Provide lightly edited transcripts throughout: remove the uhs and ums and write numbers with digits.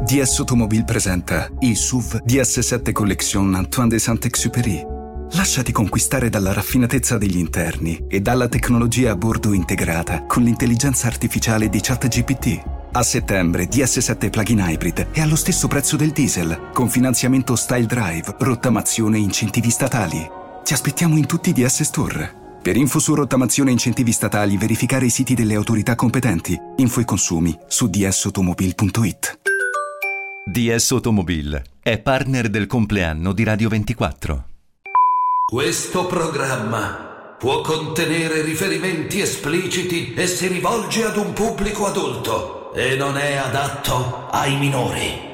DS Automobile presenta il SUV DS7 Collection Antoine de Saint-Exupéry. Lasciati conquistare dalla raffinatezza degli interni e dalla tecnologia a bordo integrata con l'intelligenza artificiale di ChatGPT. A settembre DS7 Plug-in Hybrid è allo stesso prezzo del diesel, con finanziamento Style Drive, rottamazione e incentivi statali. Ti aspettiamo in tutti i DS Store. Per info su rottamazione e incentivi statali, verificare i siti delle autorità competenti. Info e consumi su dsautomobile.it. DS Automobile è partner del compleanno di Radio 24. Questo programma può contenere riferimenti espliciti e si rivolge ad un pubblico adulto e non è adatto ai minori.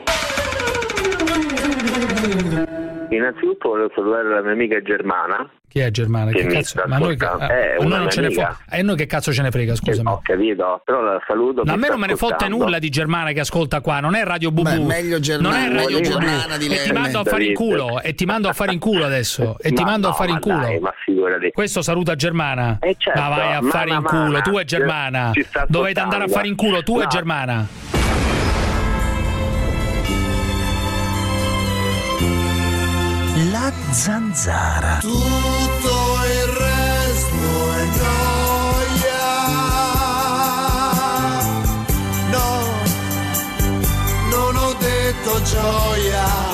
Innanzitutto volevo salutare la mia amica Germana. Chi è Germana? Che cazzo? Ma noi, noi non ce ne e noi che cazzo ce ne frega, scusami. Ho capito, però la saluto. No, a me non me ne fotte nulla di Germana che ascolta qua, non è Radio Bubu. Beh, meglio Germana, non è Radio Germana Bubu. E ti mando a fare in culo, e ti mando a fare in culo adesso, e ti mando a fare in culo. Dai, ma figurati. Questo saluta Germana. Certo, ma vai a fare in culo, tu e Germana. Dovete andare a fare in culo, tu e Germana. La zanzara. Tutto il resto è gioia. No, non ho detto gioia.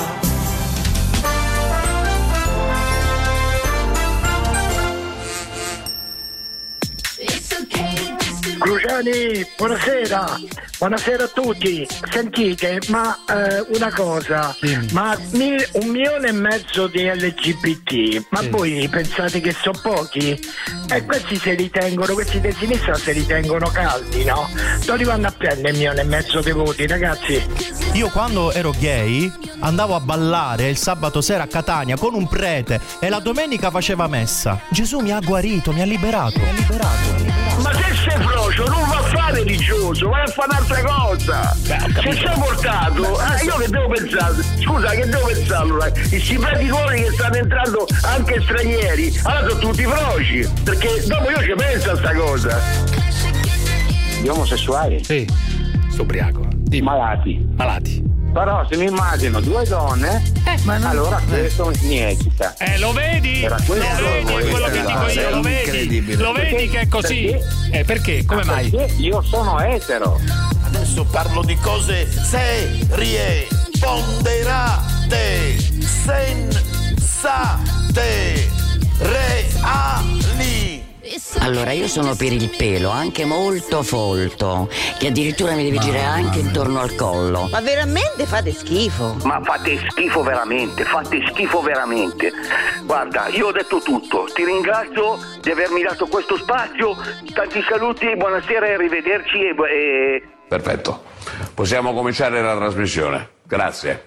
Cruciani, buonasera a tutti. Sentite, ma una cosa, ma 1,5 milioni di LGBT, ma voi pensate che sono pochi? E questi di sinistra si ritengono caldi, no? Dove vanno a prendere 1,5 milioni di voti, ragazzi? Io quando ero gay andavo a ballare il sabato sera a Catania con un prete e la domenica faceva messa. Gesù mi ha guarito, mi ha liberato. Ma se sei frocio non va a fare religioso, vai a fare un'altra cosa. Se sei portato, io che devo pensare? Scusa, che devo pensare allora? I simpatici che stanno entrando anche stranieri, allora sono tutti froci, perché dopo io ci penso a sta cosa. Gli omosessuali? Sì, sto ubriaco. Malati. Però se mi immagino due donne, allora questo mi eccita. Lo vedi? Lo vedi quello che dico io? Lo vedi? Lo vedi che è così? Perché? Come mai? Perché io sono etero. Adesso parlo di cose serie, ponderate, sensate, reali. Allora, io sono per il pelo, anche molto folto, che addirittura mi deve girare anche intorno al collo. Ma veramente fate schifo? Ma fate schifo veramente. Guarda, io ho detto tutto, ti ringrazio di avermi dato questo spazio, tanti saluti, buonasera e arrivederci e... Perfetto, possiamo cominciare la trasmissione, grazie.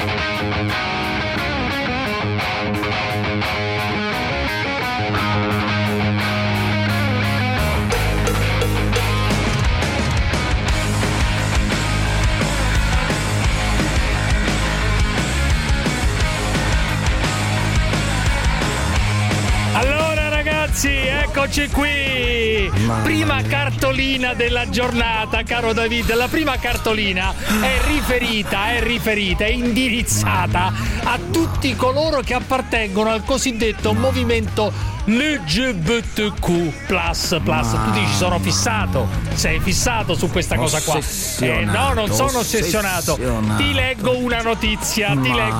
Eccoci qui, prima cartolina della giornata, caro David. La prima cartolina è riferita, è indirizzata a tutti coloro che appartengono al cosiddetto movimento LGBTQ++. Tu dici sono fissato, sei fissato su questa cosa qua. No, non sono ossessionato. Ti leggo una notizia.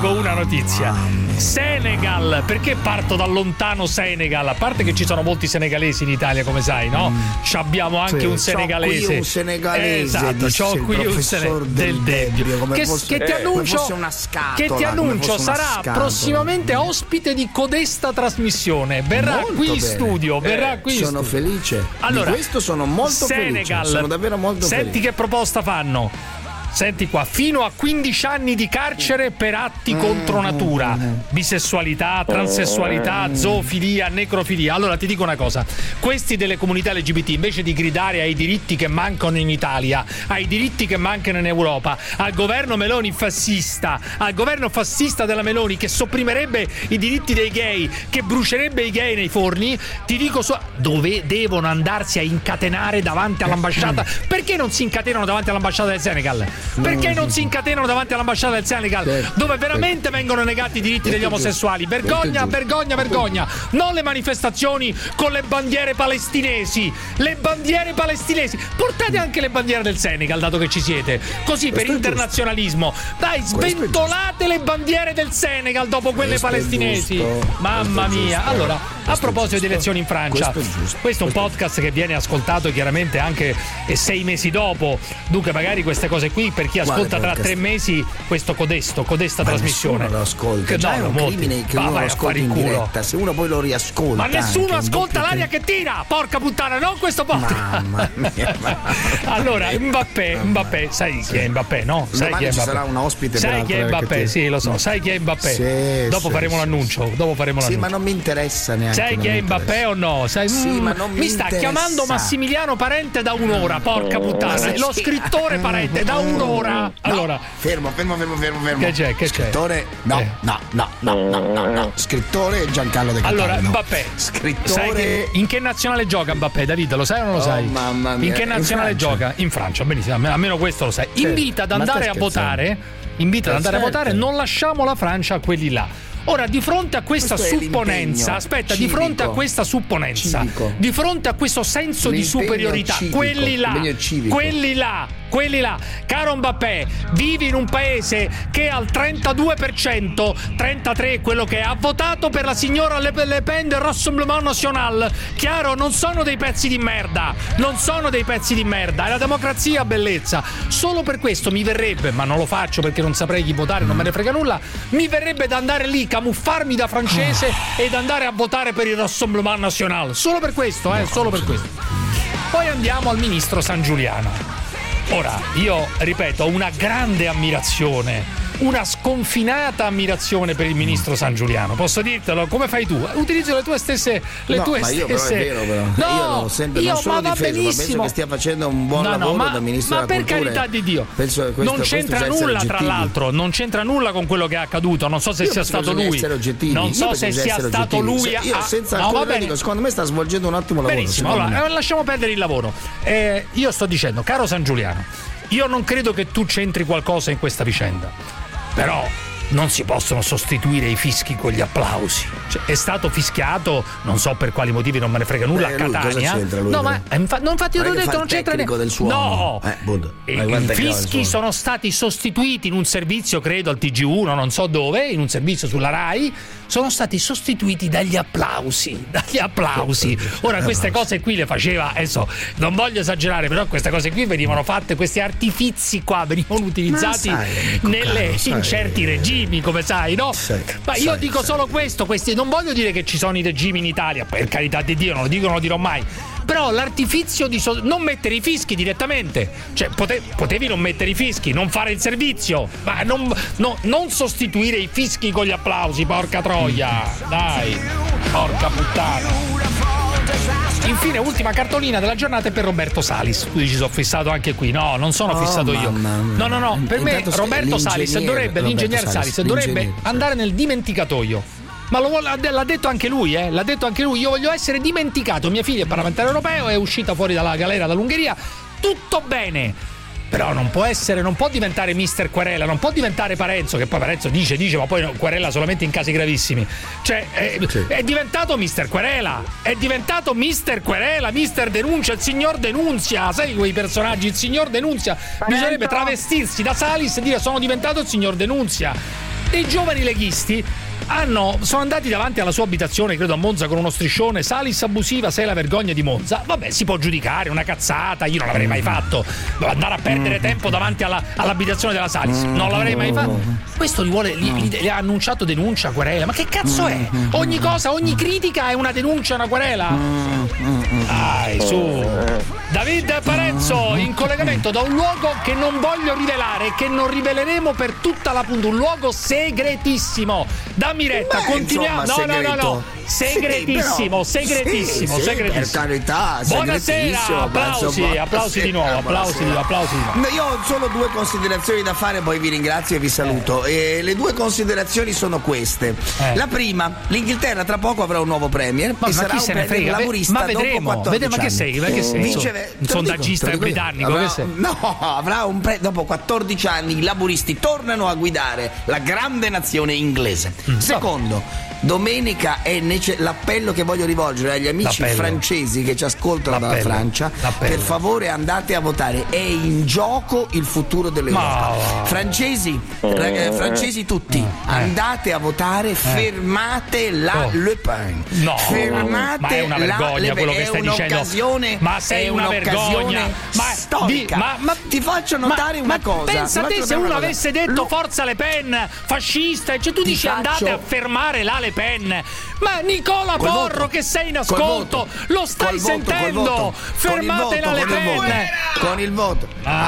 Senegal, perché parto da lontano Senegal? A parte che ci sono molti senegalesi in Italia, come sai, no? Ci abbiamo anche un senegalese. C'ho qui un senegalese. Esatto, c'ho qui un senegalese del Debbio. Che ti annuncio sarà prossimamente ospite di codesta trasmissione. Verrà qui in studio. Sono felice. Allora, di questo sono molto Senegal, felice. Sono davvero molto felice. Senti che proposta fanno. Senti qua, fino a 15 anni di carcere per atti contro natura, bisessualità, transessualità, zoofilia, necrofilia. Allora ti dico una cosa, questi delle comunità LGBT, invece di gridare ai diritti che mancano in Italia, ai diritti che mancano in Europa, al governo Meloni fascista, al governo fascista della Meloni che sopprimerebbe i diritti dei gay, che brucerebbe i gay nei forni, ti dico dove devono andarsi a incatenare davanti all'ambasciata. Perché non si incatenano davanti all'ambasciata del Senegal? Perché non si incatenano davanti all'ambasciata del Senegal, dove veramente vengono negati i diritti degli omosessuali? Vergogna, vergogna, vergogna. Non le manifestazioni con le bandiere palestinesi. Le bandiere palestinesi. Portate anche le bandiere del Senegal, dato che ci siete. Così per internazionalismo. Dai, sventolate le bandiere del Senegal dopo quelle palestinesi. Mamma mia. Allora, a proposito di elezioni in Francia, questo è un podcast che viene ascoltato chiaramente anche 6 mesi dopo. Dunque magari queste cose qui, per chi ascolta tra 3 mesi questa trasmissione, lo ascolta. Già è un crimine che uno lo ascolta in diretta, se uno poi lo riascolta. Ma nessuno ascolta l'aria che tira, porca puttana, non questo podcast. Mamma mia. Allora, Mbappé, sai chi è Mbappé, no? Sai chi è Mbappé? Sarà un ospite. Sai chi è Mbappé? Sì, lo so. Sai chi è Mbappé? Dopo faremo l'annuncio. Sì, ma non mi interessa neanche. Sai chi è Mbappé o no? Sì, ma non mi sta chiamando Massimiliano Parente da un'ora, porca puttana. Lo scrittore Parente da un'ora. Allora, fermo. Che c'è? Scrittore? No. Scrittore Giancarlo De Cataldo. Allora, Mbappé. Scrittore. In che nazionale gioca Mbappé, David? Lo sai o non lo sai? Mamma mia. In che nazionale gioca? In Francia, benissimo. Almeno questo lo sai. Invita ad andare a votare. Non lasciamo la Francia a quelli là. Ora, di fronte a questa supponenza, di fronte a questa supponenza, di fronte a questo senso di superiorità, quelli là, caro Mbappé, vivi in un paese che al 32%, 33% quello che ha votato per la signora Le Pen del Rassemblement National. Chiaro, non sono dei pezzi di merda, è la democrazia, bellezza. Solo per questo mi verrebbe, ma non lo faccio perché non saprei chi votare, non me ne frega nulla, mi verrebbe da andare lì, camuffarmi da francese ed andare a votare per il Rassemblement National. Solo per questo, solo per questo. Poi andiamo al ministro Sangiuliano. Ora, io ripeto, ho una grande ammirazione, una sconfinata ammirazione per il ministro Sangiuliano. Posso dirtelo? Come fai tu? Utilizzo le tue stesse. Ma io però è vero, però. No, io l'ho sempre non solo difeso, ma penso che stia facendo un buon lavoro da ministro della Cultura. Ma per carità di Dio, non c'entra nulla, tra l'altro, non c'entra nulla con quello che è accaduto. Non so se sia stato lui. Non so se sia stato lui. Io senza alcun dico, secondo me sta svolgendo un ottimo lavoro. Benissimo, allora lasciamo perdere il lavoro. Io sto dicendo, caro Sangiuliano, io non credo che tu c'entri qualcosa in questa vicenda, però non si possono sostituire i fischi con gli applausi. Cioè, è stato fischiato, non so per quali motivi, non me ne frega nulla, a Catania. No, ma infatti io ti ho detto non c'entra niente. No, i fischi sono stati sostituiti in un servizio, credo al TG1, non so dove, in un servizio sulla Rai, sono stati sostituiti dagli applausi. Ora queste cose qui le faceva, adesso non voglio esagerare, però queste cose qui venivano fatte, questi artifizi qua venivano utilizzati in certi regimi, come sai, no? Ma io dico solo questo, non voglio dire che ci sono i regimi in Italia, per carità di Dio, non lo dico, non lo dirò mai. Però l'artifizio di non mettere i fischi direttamente, cioè potevi non mettere i fischi, non fare il servizio, ma non sostituire i fischi con gli applausi, porca troia, dai, porca puttana. Infine, ultima cartolina della giornata è per Roberto Salis. Tu dici, sono fissato anche qui. No, non sono fissato io. No. Per me Roberto Salis dovrebbe andare nel dimenticatoio. Ma l'ha detto anche lui, l'ha detto anche lui. Io voglio essere dimenticato. Mia figlia è parlamentare europeo, è uscita fuori dalla galera dall'Ungheria. Tutto bene. Però non può diventare Mister Querela, non può diventare Parenzo, che poi Parenzo dice, ma poi Querela solamente in casi gravissimi. Cioè, è diventato Mister Querela, Mister Denuncia, il signor Denunzia, sai quei personaggi, il signor Denunzia. Bisognerebbe travestirsi da Salis e dire sono diventato il signor Denunzia. Dei giovani leghisti sono andati davanti alla sua abitazione, credo a Monza, con uno striscione: Salis abusiva, sei la vergogna di Monza. Vabbè, si può giudicare, una cazzata, io non l'avrei mai fatto, andare a perdere tempo davanti all'abitazione della Salis, non l'avrei mai fatto. Questo gli ha annunciato denuncia, querela, ma che cazzo è? Ogni cosa, ogni critica è una denuncia, una querela? Dai, su. David Parenzo in collegamento da un luogo che non voglio rivelare, che non riveleremo per tutta la puntata, un luogo segretissimo. Dammi retta, continuiamo. No. Segretissimo. Per carità, buonasera, applausi di nuovo. Io ho solo 2 considerazioni da fare, poi vi ringrazio e vi saluto. Le 2 considerazioni sono queste. La prima, l'Inghilterra tra poco avrà un nuovo premier, e sarà un premier laburista. Ma vedremo. Dopo 14 anni. Ma che sei? Un sondaggista britannico. Avrà dopo 14 anni i laburisti tornano a guidare la grande nazione inglese. Secondo, domenica è l'appello che voglio rivolgere agli amici francesi che ci ascoltano dalla Francia: per favore andate a votare, è in gioco il futuro dell'Europa. Francesi tutti, andate a votare, fermate Le Pen. Ma è una vergogna quello che stai dicendo. Ma sei una vergogna storica. Ma ti faccio notare una cosa. Pensa te se uno avesse detto forza Le Pen, fascista, cioè tu dici andate a fermare la Le Pen. Ma Nicola Porro che sei in ascolto, lo stai sentendo? Fermate la Le Pen. Con il voto.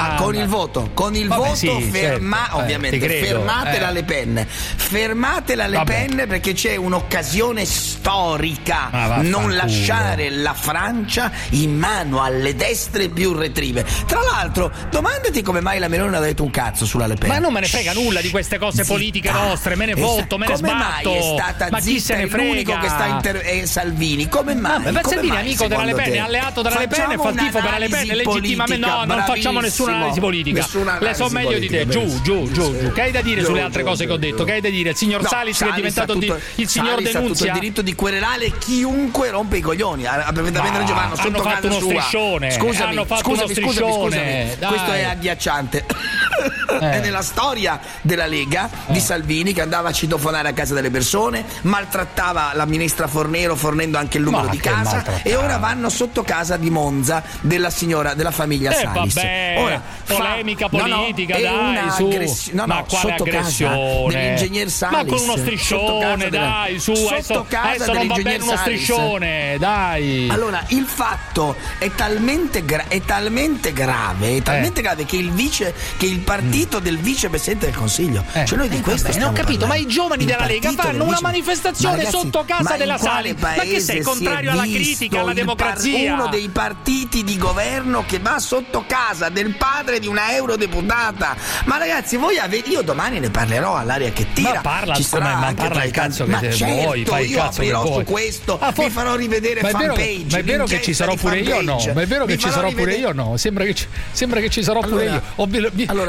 Ovviamente fermate la Le Pen. Fermate la Le Pen perché c'è un'occasione storica. Non lasciare la Francia in mano alle destre più retrive. Tra l'altro, domandati come mai la Meloni non ha detto un cazzo sulla Le Pen. Ma non me ne frega nulla di queste cose politiche nostre, me ne voto, me ne sbatto. Come mai è stata ma chi se ne frega? L'unico che sta è Salvini. Come mai? Salvini è amico della Le Pen, è alleato della Le Pen e fa il tifo per la Le Pen, legittimamente. No, non facciamo nessuna analisi politica. Le so meglio di te. Giù. Che hai da dire sulle altre cose che ho detto? Che hai da dire? Il signor Salis che è diventato il signor denunzia. Ha tutto il diritto di querelare chiunque rompe i coglioni. Ha perfettamente ragione. Hanno fatto uno striscione. Scusami. Questo è agghiacciante. È nella storia della Lega di Salvini che andava a citofonare a casa delle persone, maltrattava la ministra Fornero fornendo anche il numero di casa, e ora vanno sotto casa di Monza della famiglia Salis. Ora polemica politica, ma quale aggressione dell'ingegner Salis? Ma con uno striscione, dai, su, adesso non va bene uno striscione, dai. Allora, il fatto è talmente grave che il partito del vicepresidente del Consiglio, cioè noi di questo non ho capito, ma i giovani della Lega fanno una manifestazione sotto casa della Salis. Ma che sei contrario alla critica, alla democrazia? Uno dei partiti di governo che va sotto casa del padre di una eurodeputata. Ma ragazzi, io domani ne parlerò all'aria che tira. Parla il cazzo che vuoi, fai il cazzo che vuoi. Su questo vi farò rivedere fanpage. Ma è vero che ci sarò pure io o no? Ma è vero che ci sarò pure io o no? Sembra che ci sarò pure io.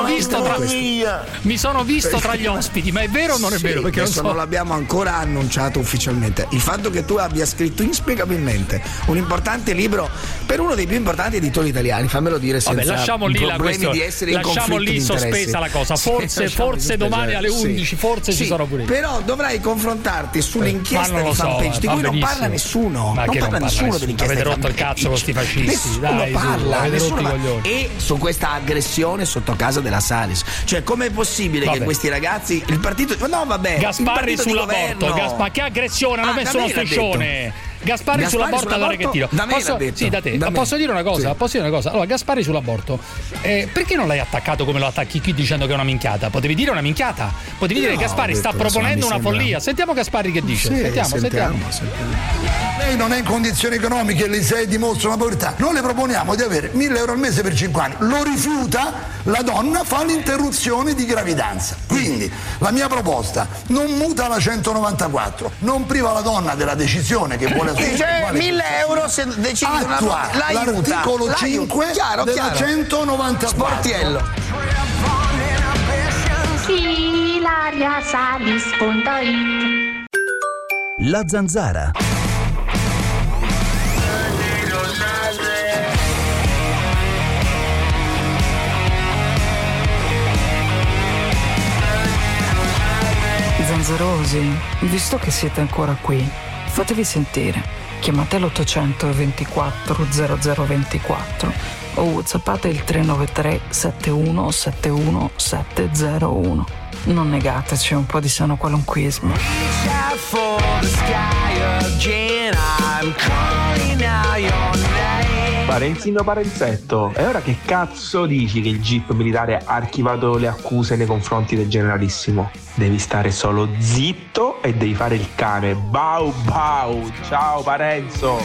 Mi sono visto tra gli ospiti, ma è vero o non è vero? Perché non l'abbiamo ancora annunciato ufficialmente. Il fatto che tu abbia scritto inspiegabilmente un importante libro per uno dei più importanti editori italiani, fammelo dire senza lasciamo lì problemi di essere in conflitto di interessi. Sospesa la cosa. Forse domani alle 11, ci sarò pure io. Però dovrai confrontarti sull'inchiesta di fanpage di cui non parla nessuno. Ma non parla nessuno dell'inchiesta. Avete rotto il cazzo con sti fascisti. Dai, e su questa aggressione sotto casa della Salis. Cioè, com'è possibile che questi ragazzi, il partito Gasparri sull'aborto, ma che aggressione, hanno messo uno striscione. Gasparri sull'aborto all'ora che tiro. Posso dire una cosa? Allora, Gasparri sull'aborto, perché non l'hai attaccato come lo attacchi qui dicendo che è una minchiata? Potevi dire una minchiata. Potevi dire che Gasparri sta proponendo una follia. Sentiamo Gasparri che dice. Sentiamo. Lei non è in condizioni economiche, lei dimostra una povertà. Noi le proponiamo di avere 1.000 euro al mese per 5 anni. Lo rifiuta, la donna fa l'interruzione di gravidanza. Quindi la mia proposta non muta la 194, non priva la donna della decisione che vuole assumere. 1.000 euro se decidi una donna. L'articolo 5 della 194. Sportiello. La Zanzara. Zanzarosi, visto che siete ancora qui, fatevi sentire. Chiamate l'800 24 0024 o whatsappate il 393 71 71 701. Non negateci un po' di sano qualunquismo. Parenzino Parenzetto, e ora che cazzo dici che il GIP militare ha archivato le accuse nei confronti del generalissimo? Devi stare solo zitto e devi fare il cane. Bau bau, ciao Parenzo.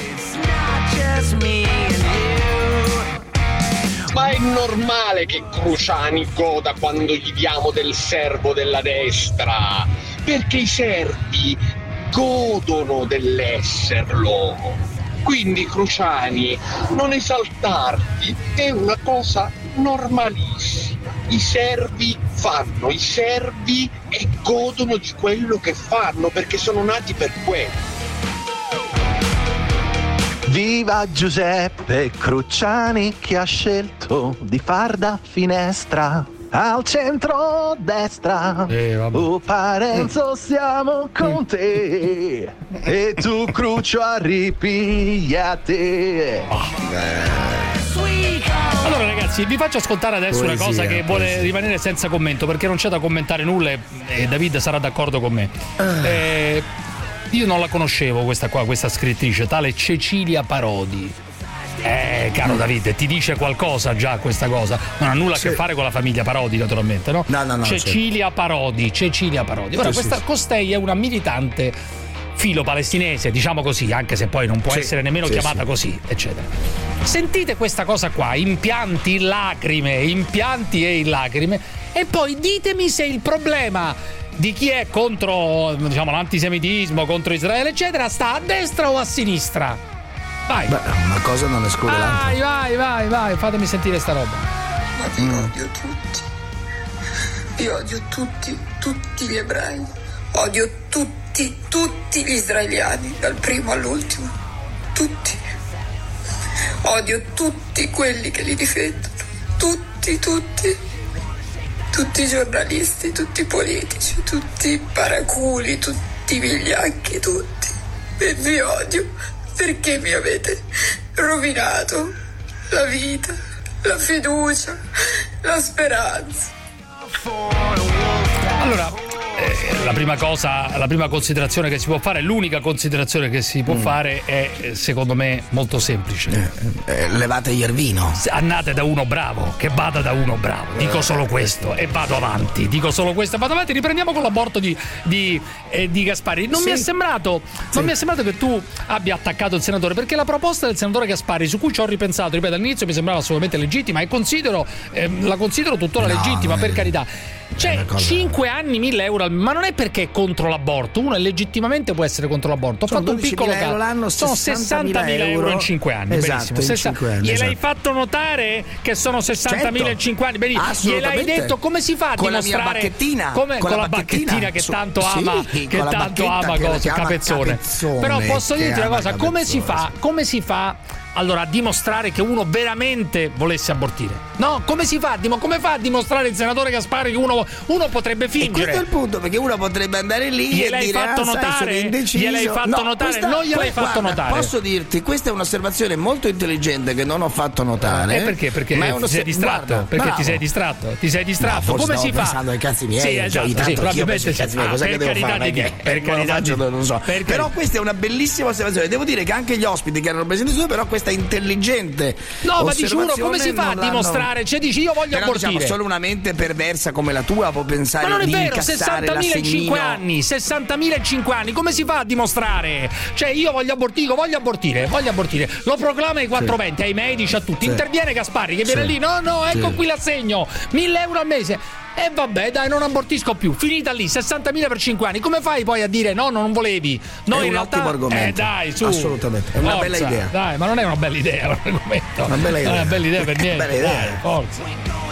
Ma è normale che Cruciani goda quando gli diamo del servo della destra, perché i servi godono dell'esserlo. Quindi, Cruciani, non esaltarti, è una cosa normalissima. I servi fanno i servi e godono di quello che fanno perché sono nati per quello. Viva Giuseppe Cruciani che ha scelto di far da finestra al centro-destra. Parenzo siamo con te e tu Crucio arripigliate. Allora ragazzi, vi faccio ascoltare adesso una cosa che vuole rimanere senza commento perché non c'è da commentare nulla e David sarà d'accordo con me. Io non la conoscevo questa scrittrice, tale Cecilia Parodi. Caro David, ti dice qualcosa già questa cosa? Non ha nulla a che fare con la famiglia Parodi, naturalmente, no? No. Cecilia Parodi. Ora, costei è una militante filo-palestinese, diciamo così, anche se poi non può essere nemmeno chiamata così, eccetera. Sentite questa cosa qua, impianti in lacrime, e poi ditemi se il problema di chi è contro, diciamo, l'antisemitismo, contro Israele, eccetera, sta a destra o a sinistra. Vai. Beh, una cosa non esclude l'altra. Vai, fatemi sentire sta roba. Ma io odio tutti. Io odio tutti gli ebrei. Odio tutti gli israeliani, dal primo all'ultimo. Tutti. Odio tutti quelli che li difendono. Tutti. Tutti i giornalisti, tutti i politici, tutti i paraculi, tutti i vigliacchi, tutti. E vi odio perché mi avete rovinato la vita, la fiducia, la speranza. Allora, la prima considerazione che si può fare, l'unica considerazione che si può fare è, secondo me, molto semplice. Levate Iervino. Andate da uno bravo, che vada da uno bravo. Dico solo questo e vado avanti. Riprendiamo con l'aborto di Gasparri. Non mi è sembrato che tu abbia attaccato il senatore, perché la proposta del senatore Gasparri, su cui ci ho ripensato, ripeto, all'inizio mi sembrava assolutamente legittima e la considero tuttora legittima, per carità. C'è 5 anni, 1.000 euro, ma non è perché è contro l'aborto. Uno legittimamente può essere contro l'aborto. Ho fatto un piccolo euro l'anno, sono 60.000 euro in 5 anni. Esatto, benissimo. in 5 anni, gliel'hai fatto notare che sono 60.000 in 5 anni? Benissimo. Gliel'hai detto, come si fa a dimostrare? Con la bacchettina che tanto ama, Capezzone. Però posso dirti una cosa, come si fa allora a dimostrare che uno veramente volesse abortire? No, come fa a dimostrare il senatore Gasparri che uno potrebbe fingere? E questo è il punto, perché uno potrebbe andare lì gliel'hai e dire fatto notare? Gliel'hai fatto notare? Non gliel'hai fatto notare. Posso dirti, questa è un'osservazione molto intelligente che non ho fatto notare. Perché ti sei distratto? Ti sei distratto? Come si fa? Pensando ai cazzi miei, sì, esatto, probabilmente cosa che devo fare? Per carità, non so. Però questa è una bellissima osservazione. Devo dire che anche gli ospiti che erano presenti su, però questa intelligente. No, ma dici uno, come si fa a dimostrare? Cioè dici io voglio abortire. Diciamo, solo una mente perversa come la tua può pensare di incassare l'assegno. Ma non è vero, 60.000 in 5 anni, come si fa a dimostrare? Cioè io voglio abortire. Lo proclama ai 420, ai medici, a tutti. Interviene Gasparri che viene lì, no, ecco qui l'assegno, 1.000 euro al mese. E vabbè, dai, non abortisco più. Finita lì, 60.000 per 5 anni. Come fai poi a dire no, non volevi? No, è in realtà. Ottimo argomento. Dai, su. Assolutamente. È una bella idea. Dai, ma non è una bella idea l'argomento. Una bella idea. Non è una bella idea per niente. Bella idea. Dai, forza.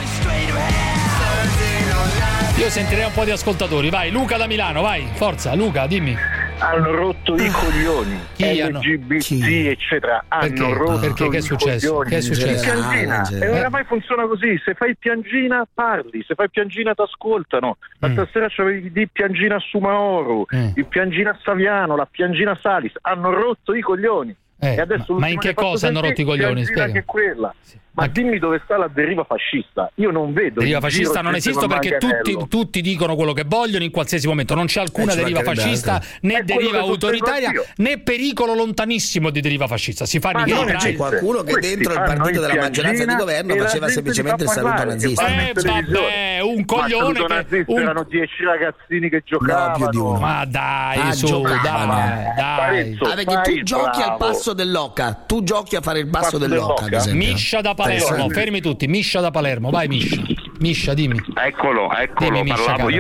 Io sentirei un po' di ascoltatori. Vai, Luca da Milano, vai. Forza, Luca, dimmi. Hanno rotto i coglioni. LGBT, eccetera. Hanno rotto perché? Che è successo? Che è successo? Piangina. E oramai funziona così. Se fai piangina parli, se fai piangina ti ascoltano. L'altra sera c'avevi di piangina a Sumaoro, il piangina a Saviano, la piangina a Salis. Hanno rotto i coglioni. E adesso ma in che cosa hanno rotto i coglioni? Spiega. Che quella. Ma dimmi dove sta la deriva fascista. Io non vedo. Deriva fascista non esiste, perché tutti dicono quello che vogliono in qualsiasi momento. Non c'è alcuna deriva fascista, né deriva autoritaria, né pericolo lontanissimo di deriva fascista. Si fa c'è qualcuno che dentro il partito della maggioranza di governo faceva semplicemente il saluto nazista. Vabbè, un coglione che erano 10 ragazzini che giocavano. Più di uno. Ma dai, su, dai. Perché tu giochi al passo dell'Oca. Tu giochi a fare il passo dell'Oca, ad esempio. Miscia da Palermo, fermi tutti, Miscia da Palermo, vai Miscia. Miscia, dimmi. Eccolo, dimmi, Miscia, parlavo.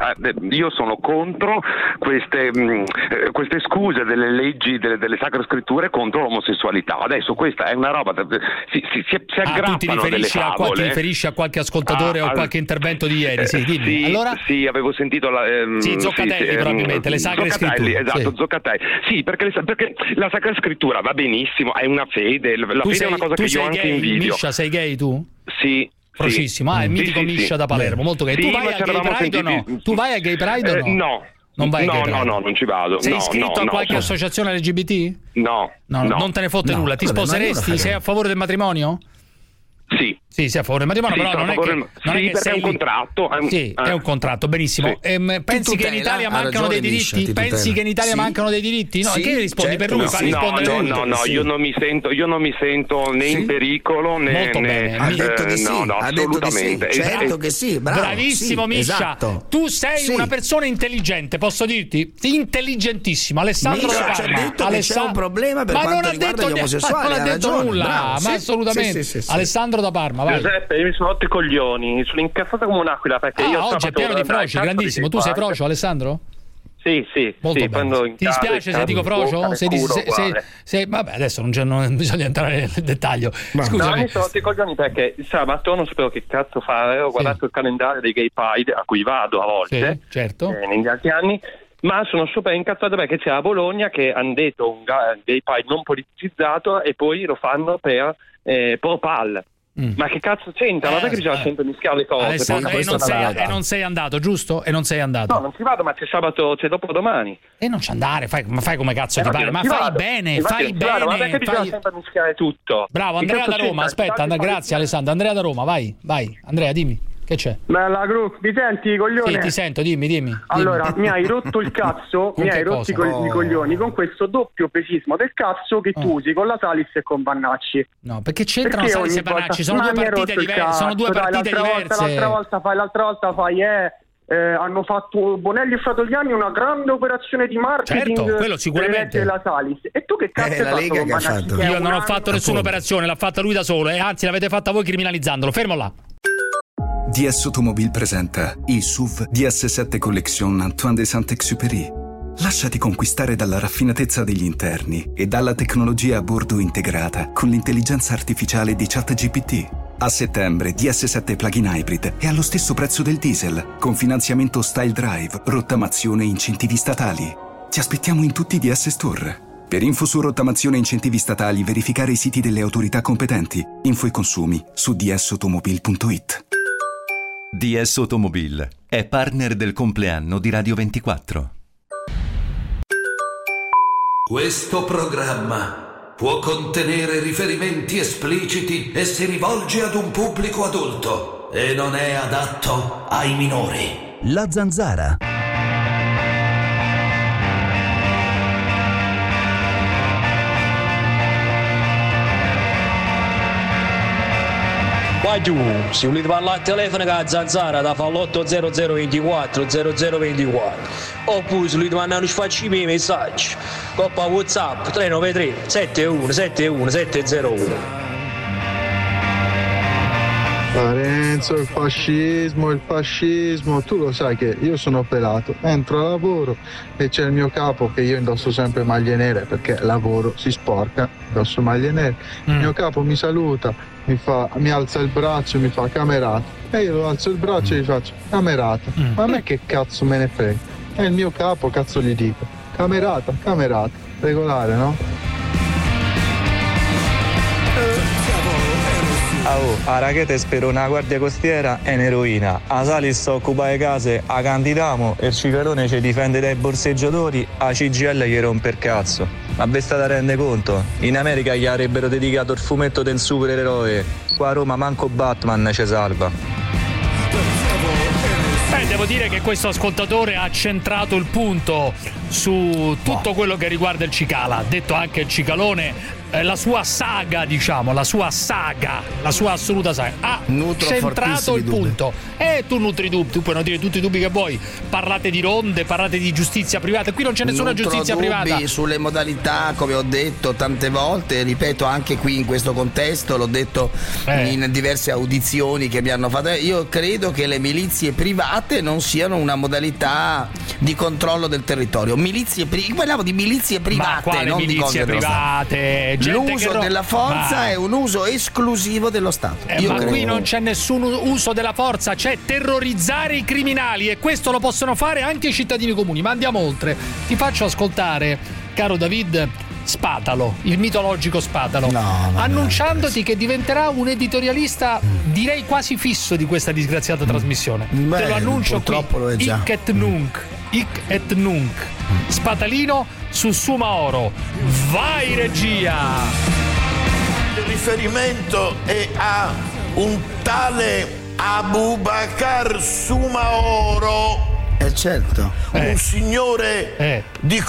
Io sono contro queste scuse delle leggi, delle sacre scritture contro l'omosessualità. Adesso questa è una roba, si aggrappano tu ti delle favole. ti riferisci a qualche ascoltatore o qualche intervento di ieri? Sì, dimmi. Allora? Sì, avevo sentito Zoccatelli probabilmente, le sacre scritture. Esatto, Zoccatelli. Sì, perché la sacra scrittura va benissimo, è una fede, la fede è una cosa che io anche invidio. Miscia, sei gay tu? Sì. Procissimo, il mitico Miscia da Palermo, molto gay. Tu vai a Gay Pride o no? Tu vai a Gay Pride o no? No. Non vai a Gay Pride? No, non ci vado. Sei iscritto a qualche associazione LGBT? No. Non te ne fotte nulla. Ti sposeresti? Sei a favore del matrimonio? Sì. Sì, sei a favore del matrimonio, però non è che perché è un contratto. È un contratto, benissimo. Sì. Pensi che in Italia mancano dei diritti? Pensi che in Italia mancano dei diritti? No, che rispondi per lui? Fa rispondere No, io non mi sento né in pericolo né. Molto bene. Ha detto di sì. No, assolutamente. Certo che sì, bravo. Bravissimo, Miscia. Esatto. Tu sei una persona intelligente, posso dirti? Intelligentissimo. Alessandro da Parma. Ci ha detto che c'è un problema per quanto riguarda gli omosessuali. Non ha detto nulla, ma assolutamente. Alessandro da Parma, vai. Giuseppe, io mi sono rotto i coglioni, sono incazzato come un'aquila perché io oggi è pieno di froci, grandissimo. Tu sei frocio, Alessandro? Sì, molto bene. Ti dispiace se dico frocio? Vabbè, adesso non bisogna entrare nel dettaglio. Scusami. No, mi sono rotto i coglioni perché il sabato non sapevo che cazzo fare, ho guardato il calendario dei Gay Pride a cui vado a volte, certo. Negli altri anni, ma sono super incazzato perché c'è a Bologna che hanno detto un Gay Pride non politicizzato e poi lo fanno per Propal. Ma che cazzo c'entra? Ma perché bisogna sempre mischiare le cose? Alessandro, non sei andato, giusto? E non sei andato. No, non ci vado, ma c'è sabato, c'è dopodomani. E non ci andare, fai come cazzo ti pare. Ma fai bene. Ma perché bisogna sempre mischiare tutto? Bravo, Andrea da Roma, aspetta, grazie Alessandro. Andrea da Roma, vai. Andrea, dimmi. Che c'è? Bella Gru, mi senti, coglione? Sì, ti sento, dimmi. Allora, mi hai rotto il cazzo, mi hai rotto i coglioni con questo doppio pesismo del cazzo che tu usi con la Salis e con Vannacci. No, perché c'entrano Salis e Vannacci? Sono due partite diverse. L'altra volta fai hanno fatto Bonelli e Fratogliani una grande operazione di marketing. Certo, quello sicuramente. La Salis. E tu che cazzo hai fatto con Vannacci? Io non ho fatto nessuna operazione, l'ha fatta lui da solo e anzi l'avete fatta voi criminalizzandolo. Fermo là. DS Automobile presenta il SUV DS7 Collection Antoine de Saint-Exupéry. Lasciati conquistare dalla raffinatezza degli interni e dalla tecnologia a bordo integrata con l'intelligenza artificiale di ChatGPT. A settembre DS7 Plug-in Hybrid è allo stesso prezzo del diesel, con finanziamento Style Drive, rottamazione e incentivi statali. Ti aspettiamo in tutti i DS Store. Per info su rottamazione e incentivi statali, verificare i siti delle autorità competenti. Info e consumi su dsautomobile.it. DS Automobile è partner del compleanno di Radio 24. Questo programma può contenere riferimenti espliciti e si rivolge ad un pubblico adulto e non è adatto ai minori. La Zanzara. Vai giù, se volete parlare al telefono con la Zanzara da fa l'80024 0024 oppure se volete mandare un sfacci miei messaggi coppa WhatsApp 393 7171 701. Lorenzo, il fascismo, tu lo sai che io sono pelato, entro a lavoro e c'è il mio capo che io indosso sempre maglie nere perché lavoro, si sporca, indosso maglie nere, il mio capo mi saluta, mi alza il braccio e mi fa camerata e io lo alzo il braccio e gli faccio camerata, ma a me che cazzo me ne frega, è il mio capo, cazzo gli dico, camerata, regolare, no? A raghete spero una guardia costiera e un'eroina. A Salis occupa le case, a Candidamo e il Cicarone ci difende dai borseggiatori, a CGL gli rompe il cazzo. Ma ve state a rende conto? In America gli avrebbero dedicato il fumetto del supereroe. Qua a Roma manco Batman ci salva. Devo dire che questo ascoltatore ha centrato il punto. su tutto quello che riguarda il Cicala, detto anche il Cicalone, la sua saga, diciamo, la sua assoluta saga. Ha centrato il punto. Tu nutri dubbi, tu puoi non dire tutti i dubbi che vuoi. Parlate di ronde, parlate di giustizia privata. Qui non c'è nessuna giustizia privata. Sulle modalità, come ho detto tante volte, ripeto anche qui in questo contesto, l'ho detto in diverse audizioni che mi hanno fatto. Io credo che le milizie private non siano una modalità di controllo del territorio. Parliamo di milizie private, ma quale non milizie di cose private? L'uso della forza è un uso esclusivo dello Stato. Qui non c'è nessun uso della forza, c'è terrorizzare i criminali, e questo lo possono fare anche i cittadini comuni. Ma andiamo oltre. Ti faccio ascoltare, caro David, Spatalo, il mitologico Spatalo, annunciandoti che diventerà un editorialista, direi quasi fisso, di questa disgraziata trasmissione. Te lo annuncio qui. Lo è già. Hic et nunc. Spatalino su Sumaoro. Vai regia! Il riferimento è a un tale Abubakar Sumaoro. Certo. Un signore di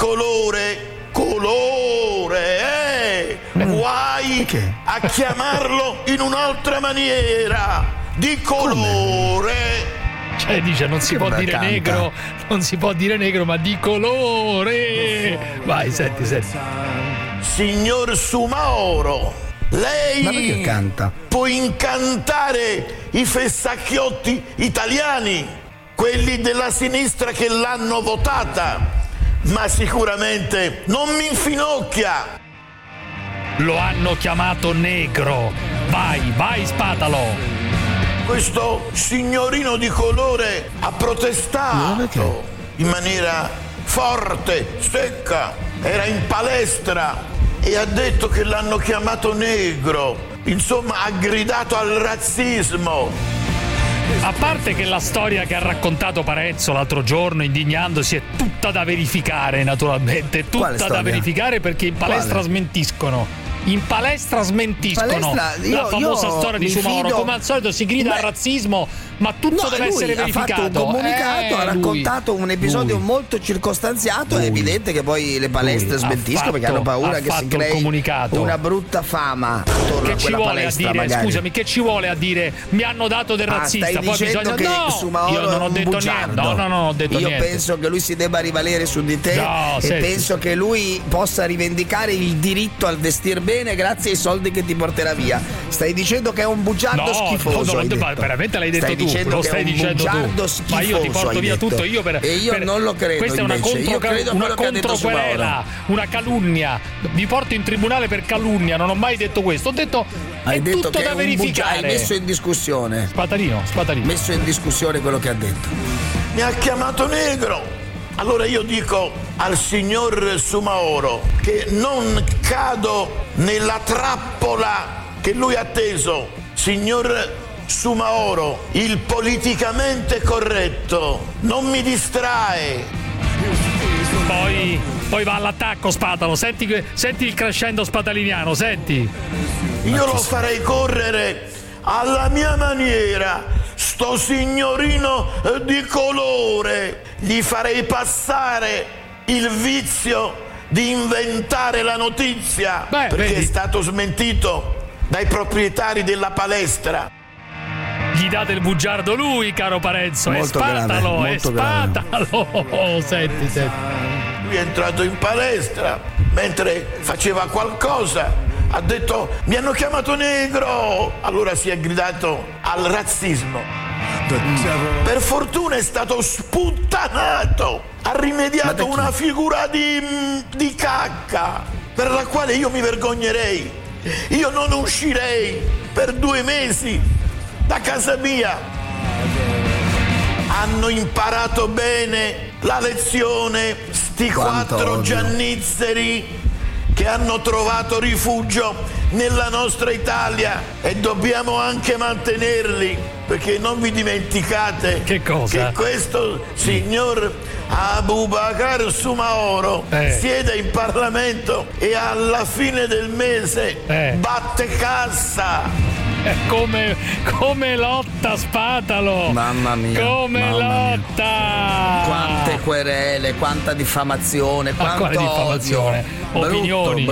colore, guai a chiamarlo in un'altra maniera, di colore. Cioè dice non si può dire negro, non si può dire negro, ma di colore. Vai, senti. Signor Sumaoro, lei può incantare i fessacchiotti italiani, quelli della sinistra che l'hanno votata, ma sicuramente non mi infinocchia. Lo hanno chiamato negro. Vai, Spatalo. Questo signorino di colore ha protestato in maniera forte, secca, era in palestra e ha detto che l'hanno chiamato negro. Insomma, ha gridato al razzismo. A parte che la storia che ha raccontato Parenzo l'altro giorno, indignandosi, è tutta da verificare, naturalmente. Tutta da verificare, perché in palestra smentiscono. La famosa storia di Sumaoro. Come al solito si grida al razzismo, ma tutto deve essere verificato. Ha fatto un comunicato, ha raccontato un episodio molto circostanziato. È evidente che poi le palestre smentiscono, perché hanno paura che si crei una brutta fama attorno a quella palestra. Scusami, che ci vuole a dire mi hanno dato del razzista? Poi bisogna che Sumaoro io non ho detto niente. No, non ho detto niente. Io penso che lui si debba rivalere su di te penso che lui possa rivendicare il diritto al vestir bene grazie ai soldi che ti porterà via. Stai dicendo che è un bugiardo schifoso. Veramente l'hai detto tu. Lo stai dicendo tu. Ma io ti porto via tutto. E io non lo credo. Questa è una controquerela, una calunnia. Vi porto in tribunale per calunnia. Non ho mai detto questo. Ho detto hai detto tutto che da verificare. Hai messo in discussione. Spatalino. Messo in discussione quello che ha detto. Mi ha chiamato negro. Allora io dico al signor Sumaoro che non cado nella trappola che lui ha teso. Signor Sumaoro, il politicamente corretto non mi distrae. Poi va all'attacco Spatalo. Senti il crescendo spataliniano, senti. Io lo farei correre alla mia maniera. Sto signorino di colore, gli farei passare il vizio di inventare la notizia, perché è stato smentito dai proprietari della palestra. Gli date il bugiardo lui, caro Parenzo. Molto Spatalo. Senti. Lui è entrato in palestra mentre faceva qualcosa. Ha detto mi hanno chiamato negro, allora si è gridato al razzismo. Per fortuna è stato sputtanato, ha rimediato una figura di cacca per la quale io mi vergognerei. Io non uscirei per 2 mesi da casa mia. Hanno imparato bene la lezione sti 4 giannizzeri che hanno trovato rifugio nella nostra Italia, e dobbiamo anche mantenerli, perché non vi dimenticate che questo signor Abubakar Sumaoro siede in Parlamento e alla fine del mese batte cassa. Come lotta Spatalo. Mamma mia. Lotta. Quante querele, quanta diffamazione, quanto quale diffamazione? Opinioni.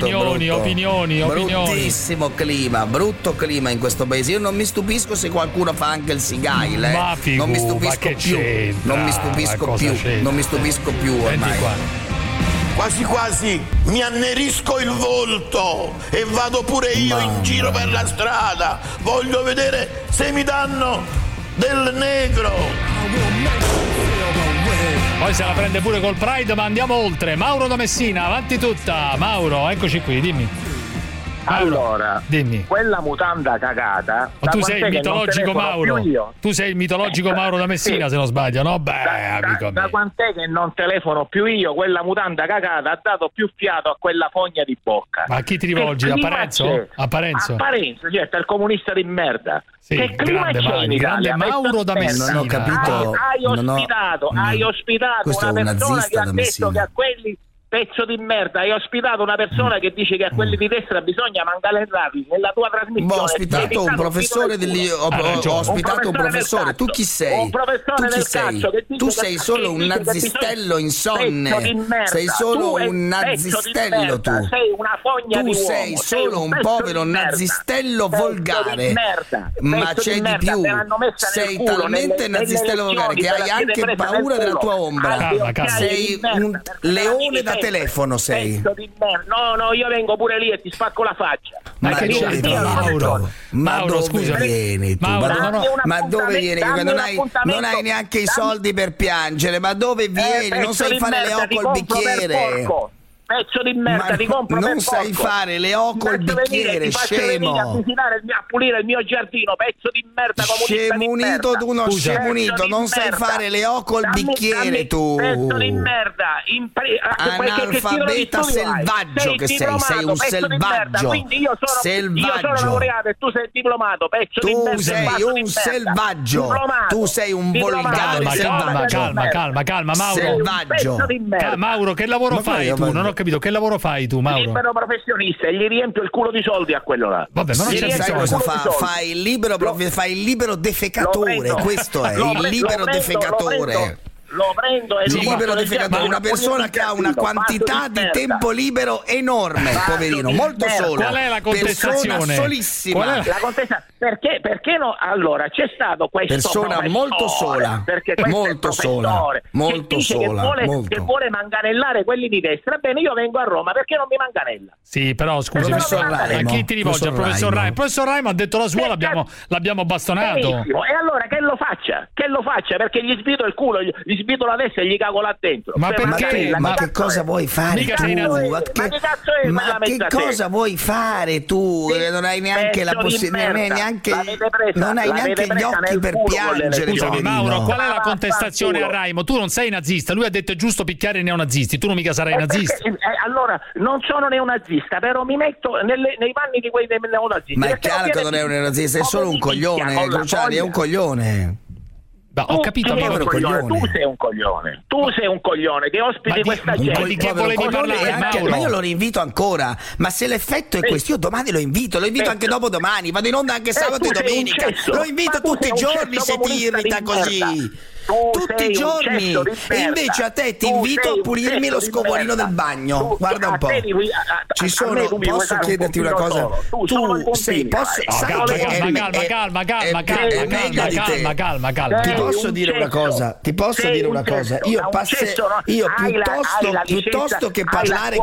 Bruttissimo clima, brutto clima in questo paese. Io non mi stupisco se qualcuno fa anche il sigail, non mi stupisco più ormai. Quasi quasi mi annerisco il volto e vado pure io in giro per la strada. Voglio vedere se mi danno del negro. Poi se la prende pure col Pride, ma andiamo oltre. Mauro da Messina, avanti tutta. Mauro, eccoci qui, dimmi. Allora, dimmi. Quella mutanda cagata. Ma tu sei il mitologico Mauro. Tu sei il mitologico Mauro da Messina, se non sbaglio, no? Amico da quant'è che non telefono più io? Quella mutanda cagata ha dato più fiato a quella fogna di bocca. Ma a chi ti rivolgi? A Parenzo? A Parenzo? A Parenzo, certo, il comunista di merda. Sì, che clima c'è in Italia? Mauro da Messina. Non ho capito. Hai ospitato una persona che ha detto che a quelli pezzo di merda, hai ospitato una persona che dice che a quelli di destra bisogna mangalerarli nella tua trasmissione. Ho ospitato un professore ho ospitato un professore. Tu chi sei? Un professore del cazzo che dice tu sei solo un nazistello insonne. Sei solo un nazistello tu. Sei una fogna di uomo. Tu sei solo un povero nazistello volgare. Ma c'è di più. Sei talmente nazistello volgare che hai anche paura della tua ombra. Sei un leone da telefono, sei. No, io vengo pure lì e ti spacco la faccia. Ma dove vieni tu? Ma dove vieni? Non hai neanche i soldi per piangere, ma dove vieni? Non sai fare le O col bicchiere. Pezzo di merda, ti compro non sai fare le O col bicchiere, scemo. A pulire il mio giardino, pezzo di merda, scemunito, tu uno scemunito, non sai fare le O col bicchiere tu. Pezzo di merda, analfabeta selvaggio che sei un selvaggio. Quindi io sono laureato e tu sei diplomato, pezzo di merda. Tu sei un selvaggio. Tu sei un volgare selvaggio. Calma, Mauro. Selvaggio. Mauro, che lavoro fai tu? Non ho capito, che lavoro fai tu, Mauro? Libero professionista e gli riempio il culo di soldi a quello là. Vabbè, ma non c'è sai cosa fa? Fai il libero defecatore, questo è il libero defecatore. Lo prendo e libero defecatore, una persona che ha una quantità di tempo libero enorme, poverino, molto solo. Qual è la contestazione? Persona solissima. La contestazione perché no? Allora c'è stato questo persona molto sola, molto sola, che vuole manganellare quelli di destra. Bene, io vengo a Roma, perché non mi manganella? Sì, però scusi, a chi ti rivolge? Al professor Raimo. Il professor Raimo ha detto la sua, l'abbiamo bastonato. Benissimo. E allora che lo faccia, perché gli sbito il culo, gli sbito la testa e gli cago là dentro. Ma perché? Ma che cosa vuoi fare tu? Ma che cosa vuoi fare tu? Non hai neanche la possibilità, non hai neanche gli occhi per piangere. Scusami, Mauro, qual è la contestazione a Raimo? Tu non sei nazista, lui ha detto è giusto picchiare i neonazisti, tu non mica sarai nazista. Allora, non sono neonazista, però mi metto nei panni di quei neonazisti. Ma è chiaro che non è un neonazista, è solo un coglione, Cruciani, è un coglione. Ho capito, tu sei un coglione che ospiti questa gente. Di che volevi parlare, Mauro? Ma io lo rinvito ancora. Ma se l'effetto è questo, io domani lo invito anche dopodomani. Vado in onda anche sabato e domenica. Lo invito tutti i giorni se ti irrita così. Tutti i giorni. E invece a te ti invito a pulirmi lo scovolino del bagno. Guarda un po'. Ci sono. Posso chiederti una cosa? Tu sei. Calma. Ti posso dire una cosa? Io piuttosto che parlare